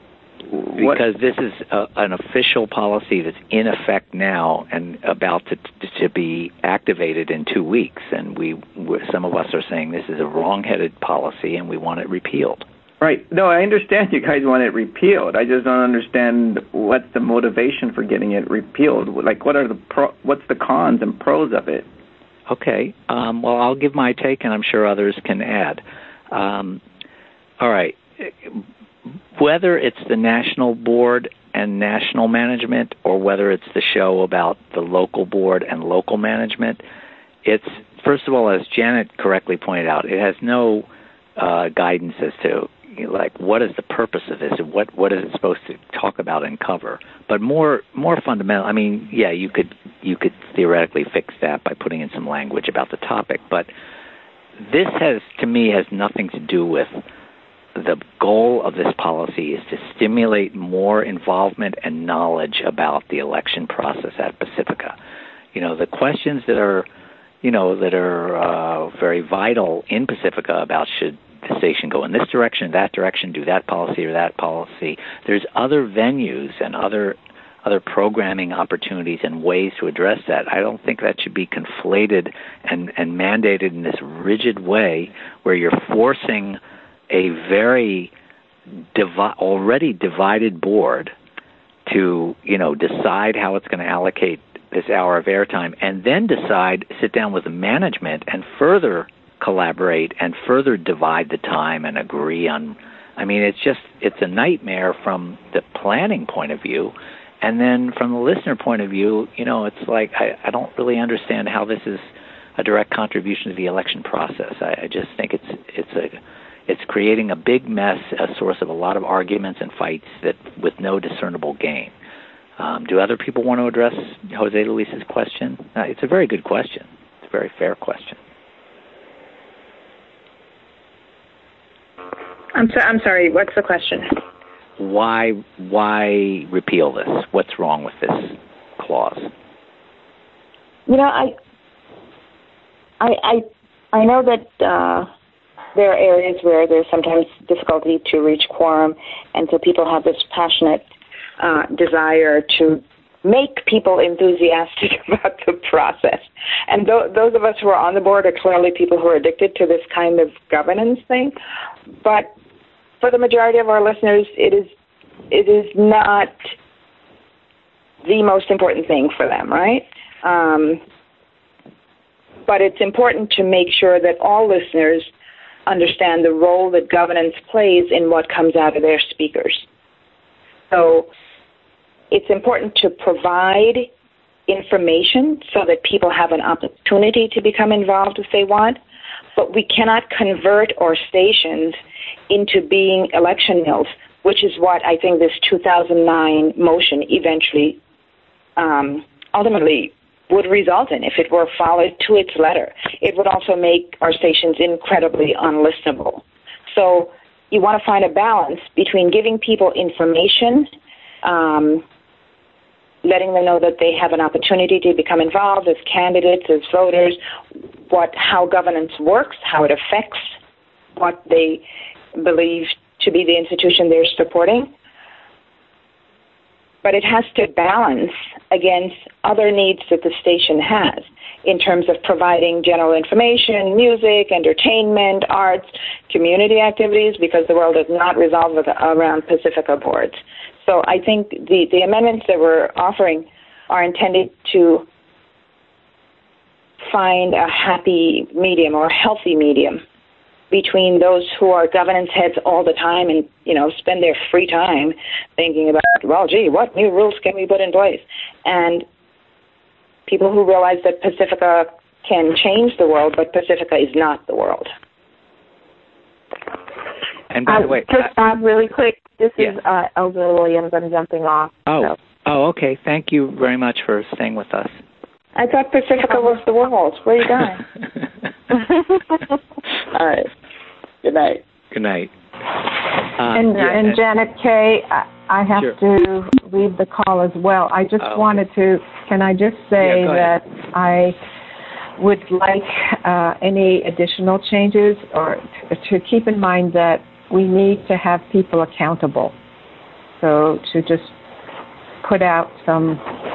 Speaker 6: What? Because
Speaker 1: this is a, an official policy that's in effect now and about to to be activated in two weeks. And we, some of us are saying this is a wrong-headed policy and we want it repealed.
Speaker 6: Right. No, I understand you guys want it repealed. I just don't understand what's the motivation for getting it repealed. Like, what are the pro, what's the cons and pros of it?
Speaker 1: Okay. Um, well, I'll give my take, and I'm sure others can add. Um, all right. Whether it's the national board and national management, or whether it's the show about the local board and local management, it's, first of all, as Janet correctly pointed out, it has no uh, guidance as to, like, what is the purpose of this and what, what is it supposed to talk about and cover. But more more fundamental, I mean, yeah, you could you could theoretically fix that by putting in some language about the topic, but this has, to me, has nothing to do with the goal of this policy is to stimulate more involvement and knowledge about the election process at Pacifica. You know, the questions that are, you know, that are uh, very vital in Pacifica about should the station go in this direction, that direction, do that policy or that policy. There's other venues and other other programming opportunities and ways to address that. I don't think that should be conflated and, and mandated in this rigid way where you're forcing a very divi- already divided board to, you know, decide how it's going to allocate this hour of airtime and then decide, sit down with the management and further collaborate and further divide the time and agree on. I mean, it's just, it's a nightmare from the planning point of view. And then from the listener point of view, you know, it's like, I, I don't really understand how this is a direct contribution to the election process. I, I just think it's, it's a, it's creating a big mess, a source of a lot of arguments and fights that with no discernible gain. Um, do other people want to address Jose Luis's question? Uh, it's a very good question. It's a very fair question.
Speaker 4: I'm, so, I'm sorry, what's the question?
Speaker 1: Why why repeal this? What's wrong with this clause?
Speaker 4: You know, I I I, I know that uh, there are areas where there's sometimes difficulty to reach quorum, and so people have this passionate uh, desire to make people enthusiastic about the process. And th- those of us who are on the board are clearly people who are addicted to this kind of governance thing. But for the majority of our listeners, it is it is not the most important thing for them, right? Um, but it's important to make sure that all listeners understand the role that governance plays in what comes out of their speakers. So it's important to provide information so that people have an opportunity to become involved if they want, but we cannot convert our stations into being election mills, which is what I think this two thousand nine motion eventually um, ultimately would result in if it were followed to its letter. It would also make our stations incredibly unlistenable. So you want to find a balance between giving people information, um, letting them know that they have an opportunity to become involved as candidates, as voters, what how governance works, how it affects what they believe to be the institution they're supporting. But it has to balance against other needs that the station has. in terms of providing general information, music, entertainment, arts, community activities, because the world does not revolve around Pacifica boards. So I think the, the amendments that we're offering are intended to find a happy medium or a healthy medium between those who are governance heads all the time and, you know, spend their free time thinking about, well, gee, what new rules can we put in place? And people who realize that Pacifica can change the world, but Pacifica is not the world.
Speaker 1: And by
Speaker 3: um,
Speaker 1: the way,
Speaker 3: just uh, really quick, this
Speaker 1: yeah.
Speaker 3: is uh, Elder Williams. I'm jumping off.
Speaker 1: Oh,
Speaker 3: so.
Speaker 1: oh, okay. Thank you very much for staying with us.
Speaker 4: I thought Pacifica was the world. Where are you going? All right. Good night.
Speaker 1: Good night. Uh,
Speaker 2: and,
Speaker 1: yeah,
Speaker 2: and Janet Kay, I, I have
Speaker 1: sure.
Speaker 2: to leave the call as well. I just
Speaker 1: oh,
Speaker 2: wanted to, can I just say
Speaker 1: yeah,
Speaker 2: that I would like uh, any additional changes or t- to keep in mind that we need to have people accountable. So to just put out some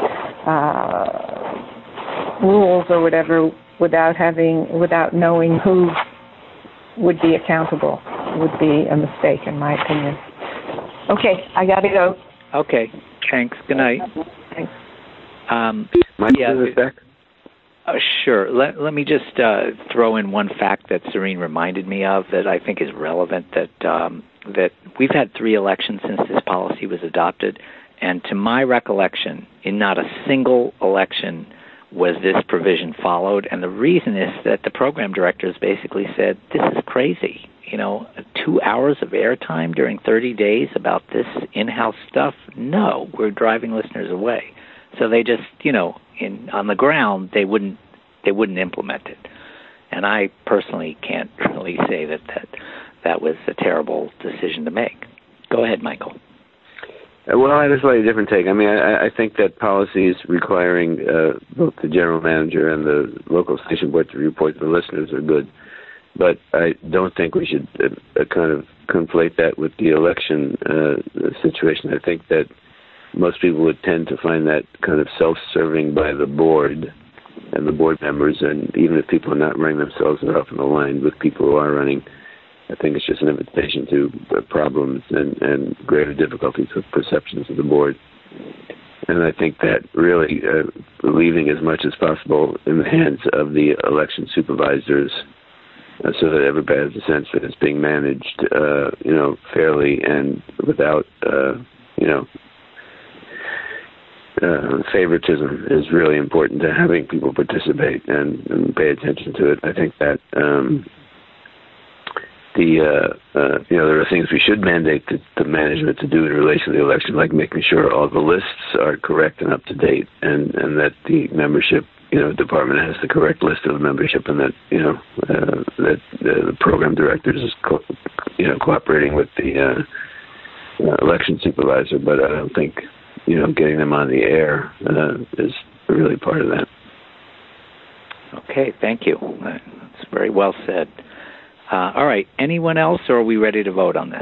Speaker 2: uh, rules or whatever without having, without knowing who would be accountable would be a mistake, in my opinion. Okay, I got to go.
Speaker 1: Okay, thanks. Good night.
Speaker 2: Thanks.
Speaker 1: Um,
Speaker 7: My
Speaker 1: yeah,
Speaker 7: back?
Speaker 1: Uh, sure. Let, let me just uh, throw in one fact that Serene reminded me of that I think is relevant, that um, that we've had three elections since this policy was adopted, and to my recollection, in not a single election was this provision followed, and the reason is that the program directors basically said, this is crazy. You know, two hours of airtime during thirty days about this in-house stuff? No, we're driving listeners away. So they just, you know, in on the ground, they wouldn't they wouldn't implement it. And I personally can't really say that that, that was a terrible decision to make. Go ahead, Michael.
Speaker 7: Well, I have a slightly different take. I mean, I, I think that policies requiring uh, both the general manager and the local station board to report to the listeners are good. But I don't think we should uh, kind of conflate that with the election uh, situation. I think that most people would tend to find that kind of self-serving by the board and the board members, and even if people are not running themselves, they're often aligned with people who are running. I think it's just an invitation to uh, problems and, and greater difficulties with perceptions of the board. And I think that really uh, leaving as much as possible in the hands of the election supervisors uh, so that everybody has a sense that it's being managed, uh, you know, fairly and without, uh, you know, uh, favoritism is really important to having people participate and, and pay attention to it. I think that um, The uh, uh, you know there are things we should mandate to, to management to do in relation to the election, like making sure all the lists are correct and up to date, and, and that the membership you know department has the correct list of membership, and that you know uh, that uh, the program directors is co- you know cooperating with the uh, uh, election supervisor. But I don't think you know getting them on the air uh, is really part of that.
Speaker 1: Okay, thank you. That's very well said. Uh, all right. Anyone else, or are we ready to vote on this?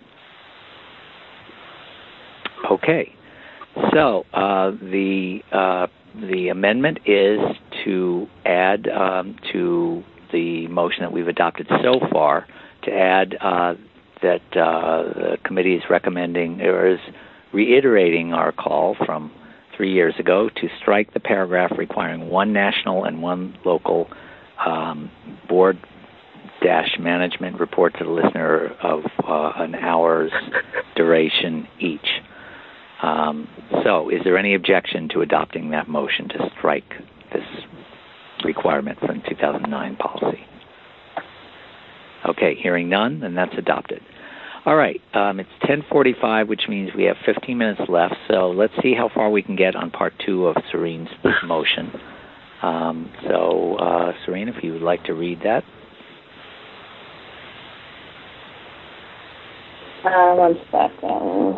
Speaker 1: Okay. So uh, the uh, the amendment is to add um, to the motion that we've adopted so far to add uh, that uh, the committee is recommending or is reiterating our call from three years ago to strike the paragraph requiring one national and one local um, board dash management report to the listener of uh, an hour's duration each. Um, so is there any objection to adopting that motion to strike this requirement from two thousand nine policy? Okay, hearing none, then that's adopted. All right, um, it's ten forty-five, which means we have fifteen minutes left, so let's see how far we can get on part two of Serene's motion. Um, so, uh, Serene, if you would like to read that.
Speaker 4: Uh, one second.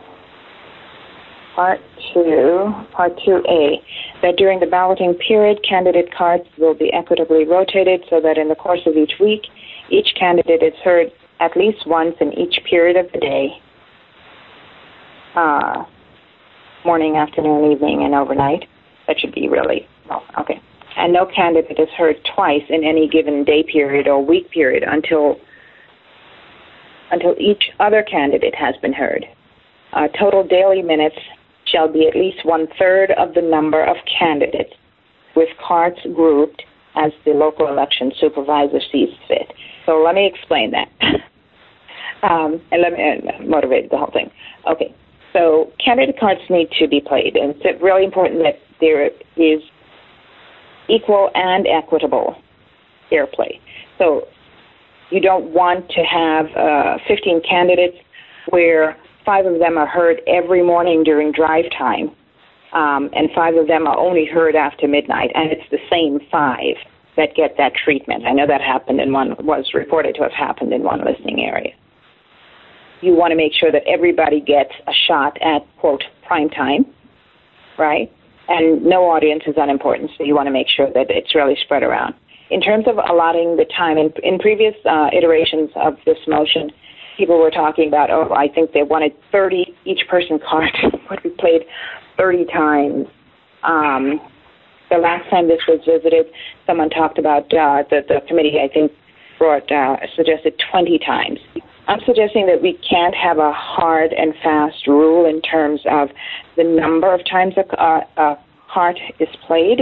Speaker 4: Part two, Part two A, that during the balloting period, candidate cards will be equitably rotated so that in the course of each week, each candidate is heard at least once in each period of the day, uh, morning, afternoon, evening, and overnight. That should be really, oh, okay. and no candidate is heard twice in any given day period or week period until until each other candidate has been heard. Uh, total daily minutes shall be at least one-third of the number of candidates, with cards grouped as the local election supervisor sees fit. So let me explain that. um, and let me uh, motivate the whole thing. Okay, so candidate cards need to be played, and it's really important that there is equal and equitable airplay. So you don't want to have uh, fifteen candidates where five of them are heard every morning during drive time, um, and five of them are only heard after midnight, and it's the same five that get that treatment. I know that happened in one, was reported to have happened in one listening area. You want to make sure that everybody gets a shot at, quote, prime time, right? And no audience is unimportant, so you want to make sure that it's really spread around. In terms of allotting the time, in, in previous uh, iterations of this motion, people were talking about, oh, I think they wanted thirty, each person card would be played thirty times. Um, the last time this was visited, someone talked about, uh, the, the committee, I think, brought, uh, suggested twenty times. I'm suggesting that we can't have a hard and fast rule in terms of the number of times a, a, a card is played,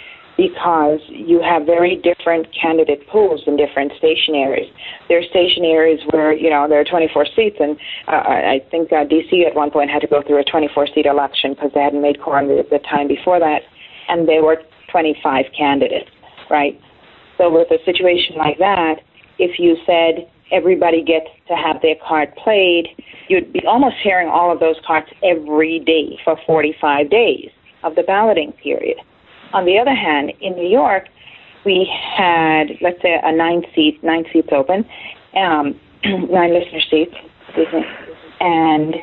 Speaker 4: because you have very different candidate pools in different station areas. There are station areas where, you know, there are twenty-four seats, and uh, I think uh, D C at one point had to go through a twenty-four seat election because they hadn't made quorum the, the time before that, and there were twenty-five candidates, right? So with a situation like that, if you said everybody gets to have their card played, you'd be almost hearing all of those cards every day for forty-five days of the balloting period. On the other hand, in New York, we had, let's say, a nine seat, nine seats open, um, nine listener seats, excuse me, and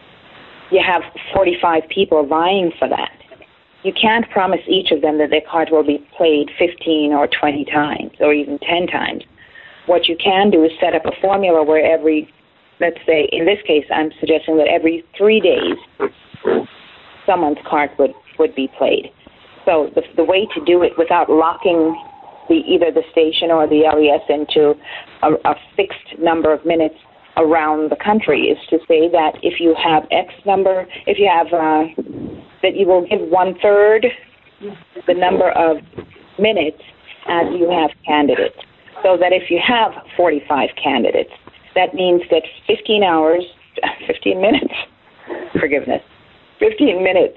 Speaker 4: you have forty-five people vying for that. You can't promise each of them that their card will be played fifteen or twenty times, or even ten times. What you can do is set up a formula where every, let's say, in this case, I'm suggesting that every three days, someone's card would, would be played. So the, the way to do it without locking the, either the station or the L E S into a, a fixed number of minutes around the country is to say that if you have X number, if you have, uh, that you will give one-third the number of minutes as you have candidates. So that if you have forty-five candidates, that means that fifteen hours, fifteen minutes, forgiveness, fifteen minutes,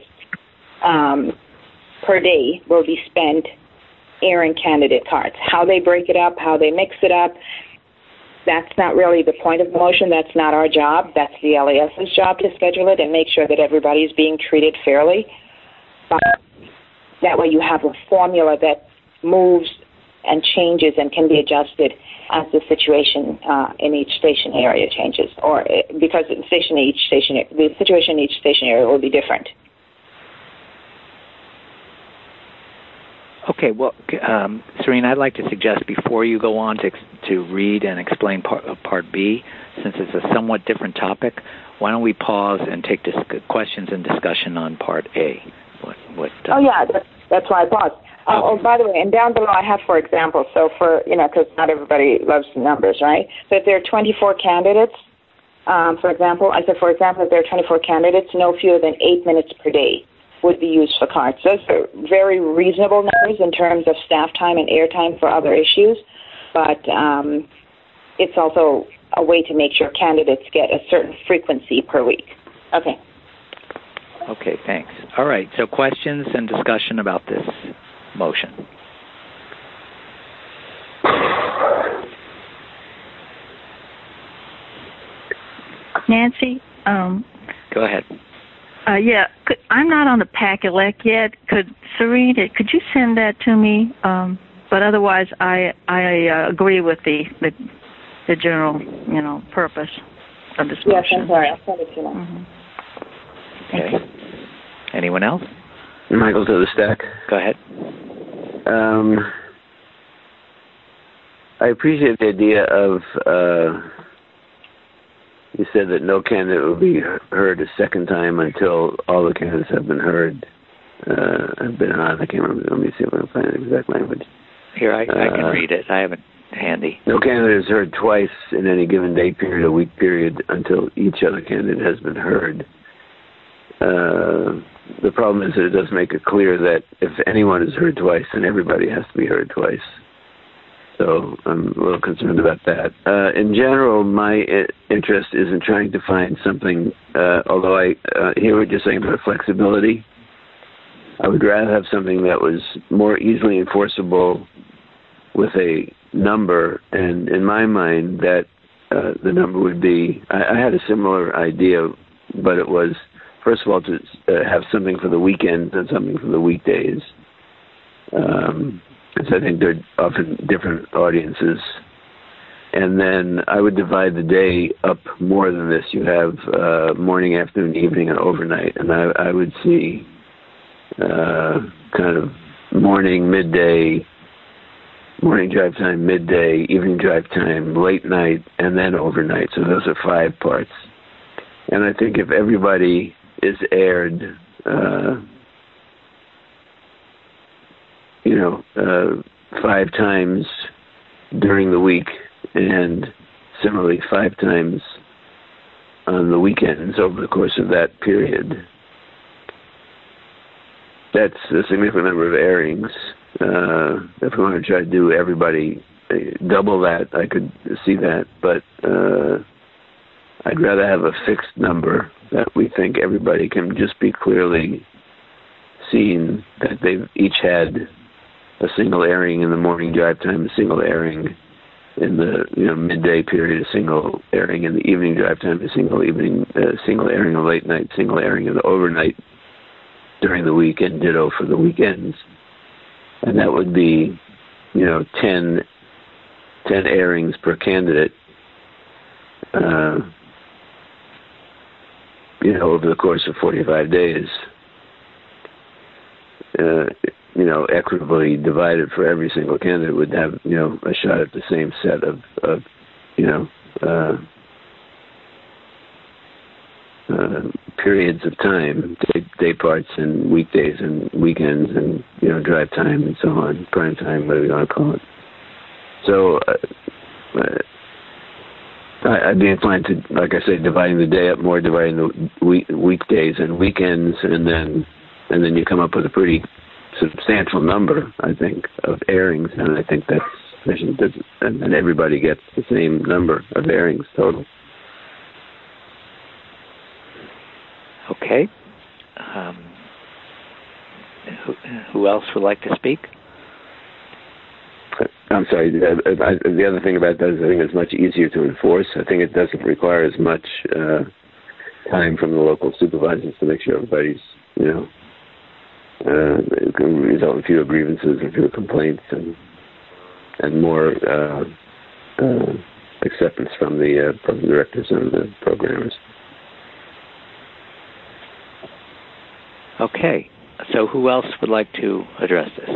Speaker 4: um, per day will be spent airing candidate cards. How they break it up, how they mix it up, that's not really the point of the motion. That's not our job. That's the L A S's job to schedule it and make sure that everybody is being treated fairly. But that way you have a formula that moves and changes and can be adjusted as the situation uh, in each station area changes, or uh, because the station each station the situation in each station area will be different.
Speaker 1: Okay, well, um, Serena, I'd like to suggest before you go on to to read and explain part, uh, part B, since it's a somewhat different topic, why don't we pause and take dis- questions and discussion on Part A? What? what uh,
Speaker 4: oh yeah, that's, that's why I paused. Uh, okay. Oh, by the way, and down below I have for example. So for you know, because not everybody loves the numbers, right? So if there are twenty-four candidates, um, for example, I said for example, if there are twenty-four candidates, no fewer than eight minutes per day would be used for cards. Those are very reasonable numbers in terms of staff time and airtime for other issues, but um, it's also a way to make sure candidates get a certain frequency per week. Okay.
Speaker 1: Okay, thanks. All right, so questions and discussion about this motion.
Speaker 8: Nancy? Um,
Speaker 1: Go ahead.
Speaker 8: Uh, yeah, could, I'm not on the PAC elect yet. Could Serena, could you send that to me? Um, but otherwise, I I uh, agree with the, the the general you know purpose of this motion.
Speaker 4: Yes, I'm sorry. I'll send it to you now.
Speaker 8: Mm-hmm.
Speaker 1: Okay.
Speaker 8: You.
Speaker 1: Anyone else?
Speaker 7: Michael to the stack.
Speaker 1: Go ahead.
Speaker 7: Um, I appreciate the idea of. Uh, You said that no candidate will be heard a second time until all the candidates have been heard. uh, have been on. I can't remember. Let me see if I can find the exact language.
Speaker 1: Here, I, I can
Speaker 7: uh,
Speaker 1: read it. I have it handy.
Speaker 7: No candidate is heard twice in any given day period or week period until each other candidate has been heard. Uh, the problem is that it does make it clear that if anyone is heard twice, then everybody has to be heard twice. So I'm a little concerned about that. Uh, in general, my I- interest is in trying to find something, uh, although I uh, hear what you're saying about flexibility. I would rather have something that was more easily enforceable with a number, and in my mind, that uh, the number would be, I, I had a similar idea, but it was, first of all, to uh, have something for the weekends and something for the weekdays. Um, because I think they're often different audiences. And then I would divide the day up more than this. You have uh, morning, afternoon, evening, and overnight. And I, I would see uh, kind of morning, midday, morning drive time, midday, evening drive time, late night, and then overnight. So those are five parts. And I think if everybody is aired, uh, you know, uh, five times during the week, and similarly five times on the weekends over the course of that period, that's a significant number of airings. Uh, if we want to try to do everybody double that, I could see that, but uh, I'd rather have a fixed number that we think everybody can just be clearly seen that they've each had a single airing in the morning drive time, a single airing in the you know midday period, a single airing in the evening drive time, a single evening, uh, single airing in the late night, single airing in the overnight during the week, and ditto for the weekends. And that would be, you know, ten, ten airings per candidate, uh, you know, over the course of forty-five days. Uh, you know, equitably divided for every single candidate would have, you know, a shot at the same set of, of you know, uh, uh, periods of time, day, day parts and weekdays and weekends and, you know, drive time and so on, prime time, whatever you want to call it. So uh, uh, I, I'd be inclined to, like I say, dividing the day up more, dividing the week, weekdays and weekends, and then and then you come up with a pretty substantial number, I think, of airings, and I think that's sufficient, and then everybody gets the same number of airings total.
Speaker 1: Okay. Um, who, who else would like to speak?
Speaker 7: I'm sorry. I, I, the other thing about that is I think it's much easier to enforce. I think it doesn't require as much uh, time from the local supervisors to make sure everybody's, you know, Uh, it can result in fewer grievances and fewer complaints, and and more uh, uh, acceptance from the uh, program directors and the programmers.
Speaker 1: Okay. So who else would like to address this?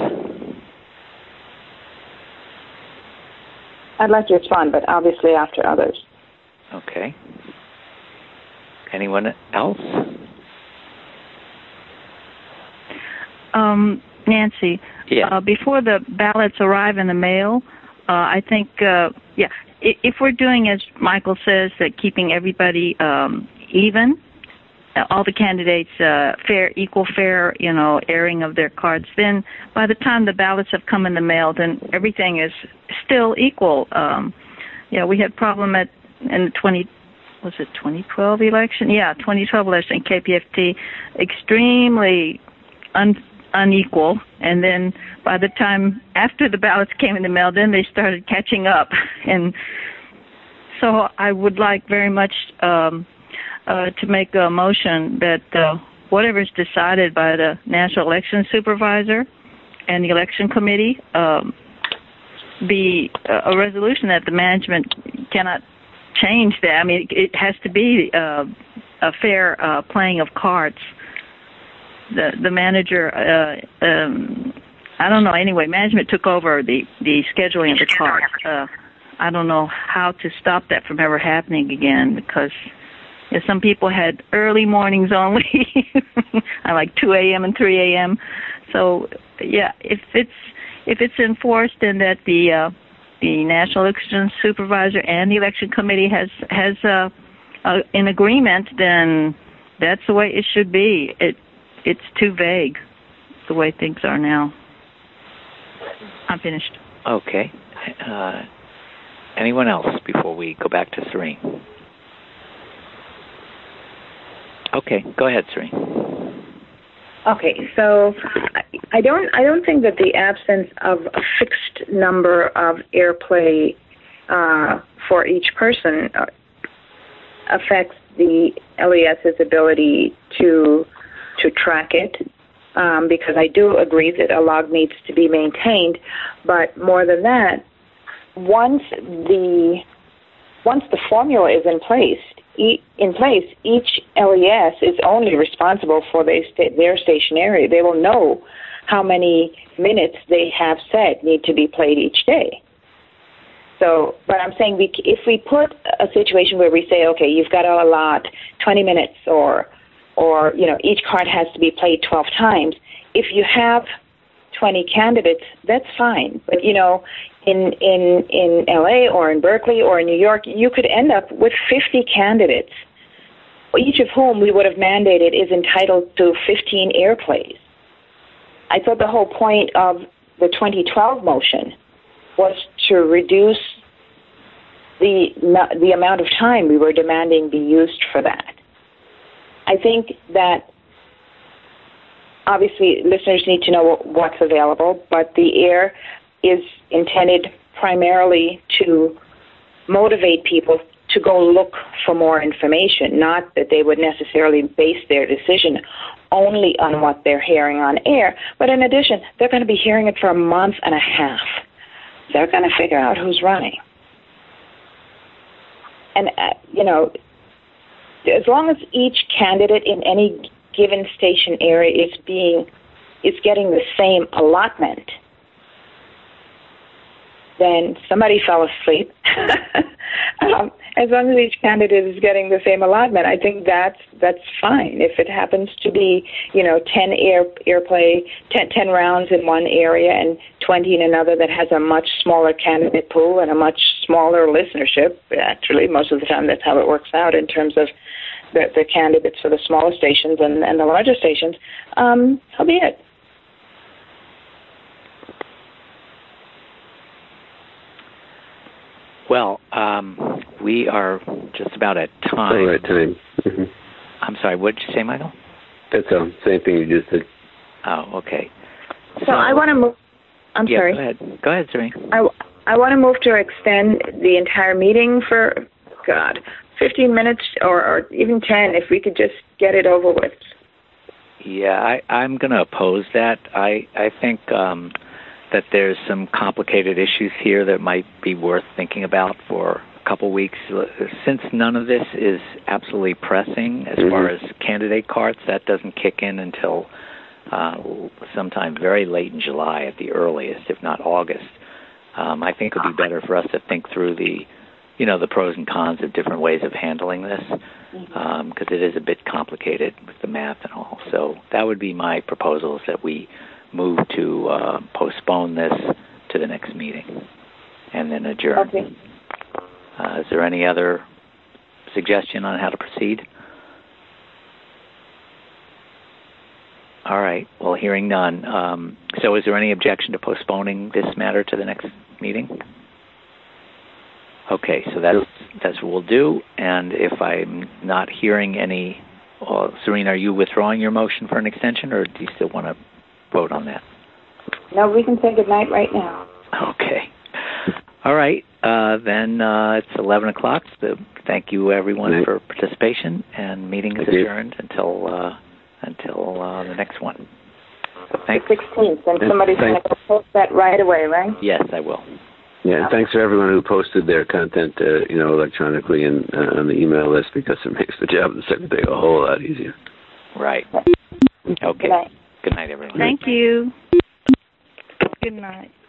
Speaker 4: I'd like to respond, but obviously after others.
Speaker 1: Okay. Anyone else?
Speaker 8: Um, Nancy,
Speaker 1: yeah.
Speaker 8: uh, before the ballots arrive in the mail, uh, I think, uh, yeah, if we're doing, as Michael says, that keeping everybody um, even, all the candidates uh, fair, equal fair, you know, airing of their cards, then by the time the ballots have come in the mail, then everything is still equal. Um, yeah, we had problem at in the twenty was it twenty twelve election? Yeah, twenty twelve election, K P F T, extremely un. unequal, and then by the time after the ballots came in the mail, then they started catching up. And so I would like very much um, uh, to make a motion that uh, whatever is decided by the National Election Supervisor and the Election Committee um, be a resolution that the management cannot change that. I mean, it has to be uh, a fair uh, playing of cards. The the manager, uh, um, I don't know. Anyway, management took over the, the scheduling of the cards. Uh, I don't know how to stop that from ever happening again, because And some people had early mornings only, I like two a.m. and three a.m. So, yeah, if it's if it's enforced and that the uh, the National Election Supervisor and the Election Committee has has uh, uh, an agreement, then that's the way it should be. It it's too vague the way things are now. I'm finished.
Speaker 1: Okay. Uh, anyone else before we go back to Serene? Okay, go ahead, Serene.
Speaker 4: Okay, so I don't I don't think that the absence of a fixed number of airplay uh, for each person uh, affects the LES's ability to to track it, um, because I do agree that a log needs to be maintained. But more than that, once the once the formula is in place. In place, each L E S is only responsible for their, their station area. They will know how many minutes they have said need to be played each day. So, but I'm saying we, if we put a situation where we say, okay, you've got to allot twenty minutes, or, or you know, each card has to be played twelve times. If you have twenty candidates, that's fine. But you know, in in in L A or in Berkeley or in New York, you could end up with fifty candidates, each of whom we would have mandated is entitled to fifteen airplays. I thought the whole point of the twenty twelve motion was to reduce the the amount of time we were demanding be used for that. I think that obviously listeners need to know what's available, but the air is intended primarily to motivate people to go look for more information, not that they would necessarily base their decision only on what they're hearing on air. But in addition, they're going to be hearing it for a month and a half. They're going to figure out who's running. And, uh, you know, as long as each candidate in any given station area is being is getting the same allotment, then somebody fell asleep. um, as long as each candidate is getting the same allotment, I think that's that's fine. If it happens to be, you know, ten air airplay, ten, ten rounds in one area and twenty in another that has a much smaller candidate pool and a much smaller listenership, actually, most of the time that's how it works out in terms of the, the candidates for the smaller stations and, and the larger stations, um, so be it.
Speaker 1: Well, um, we are just about at time.
Speaker 7: All right, time. Mm-hmm.
Speaker 1: I'm sorry, what did you say, Michael?
Speaker 7: That's the same thing you just said.
Speaker 1: Oh, okay.
Speaker 4: So, so I want to move. I'm
Speaker 1: yeah,
Speaker 4: sorry.
Speaker 1: Go ahead. Go ahead, Serene.
Speaker 4: I, I want to move to extend the entire meeting for, God, fifteen minutes or, or even ten, if we could just get it over with.
Speaker 1: Yeah, I, I'm going to oppose that. I, I think um, that there's some complicated issues here that might be worth thinking about for a couple weeks. Since none of this is absolutely pressing as mm-hmm. far as candidate cards, that doesn't kick in until uh, sometime very late in July at the earliest, if not August. Um, I think it would be better for us to think through the, you know, the pros and cons of different ways of handling this, because um, it is a bit complicated with the math and all. So that would be my proposal, is that we move to uh, postpone this to the next meeting and then adjourn.
Speaker 4: Okay.
Speaker 1: Uh, is there any other suggestion on how to proceed? All right. Well, hearing none. Um, so is there any objection to postponing this matter to the next meeting? Okay, so that's that's what we'll do. And if I'm not hearing any, well, Serene, are you withdrawing your motion for an extension, or do you still want to vote on that?
Speaker 4: No, we can say goodnight right now.
Speaker 1: Okay. All right. Uh, then uh, it's eleven o'clock. So thank you, everyone, right. for participation. And meeting is adjourned until uh, until uh, the next one. So thanks.
Speaker 4: The sixteenth. And somebody's going to post that right away, right?
Speaker 1: Yes, I will.
Speaker 7: Yeah, and thanks for everyone who posted their content, uh, you know, electronically and uh, on the email list, because it makes the job of the secretary a whole lot easier.
Speaker 1: Right. Okay.
Speaker 4: Good night.
Speaker 1: Good night, everyone.
Speaker 8: Thank you. Good night.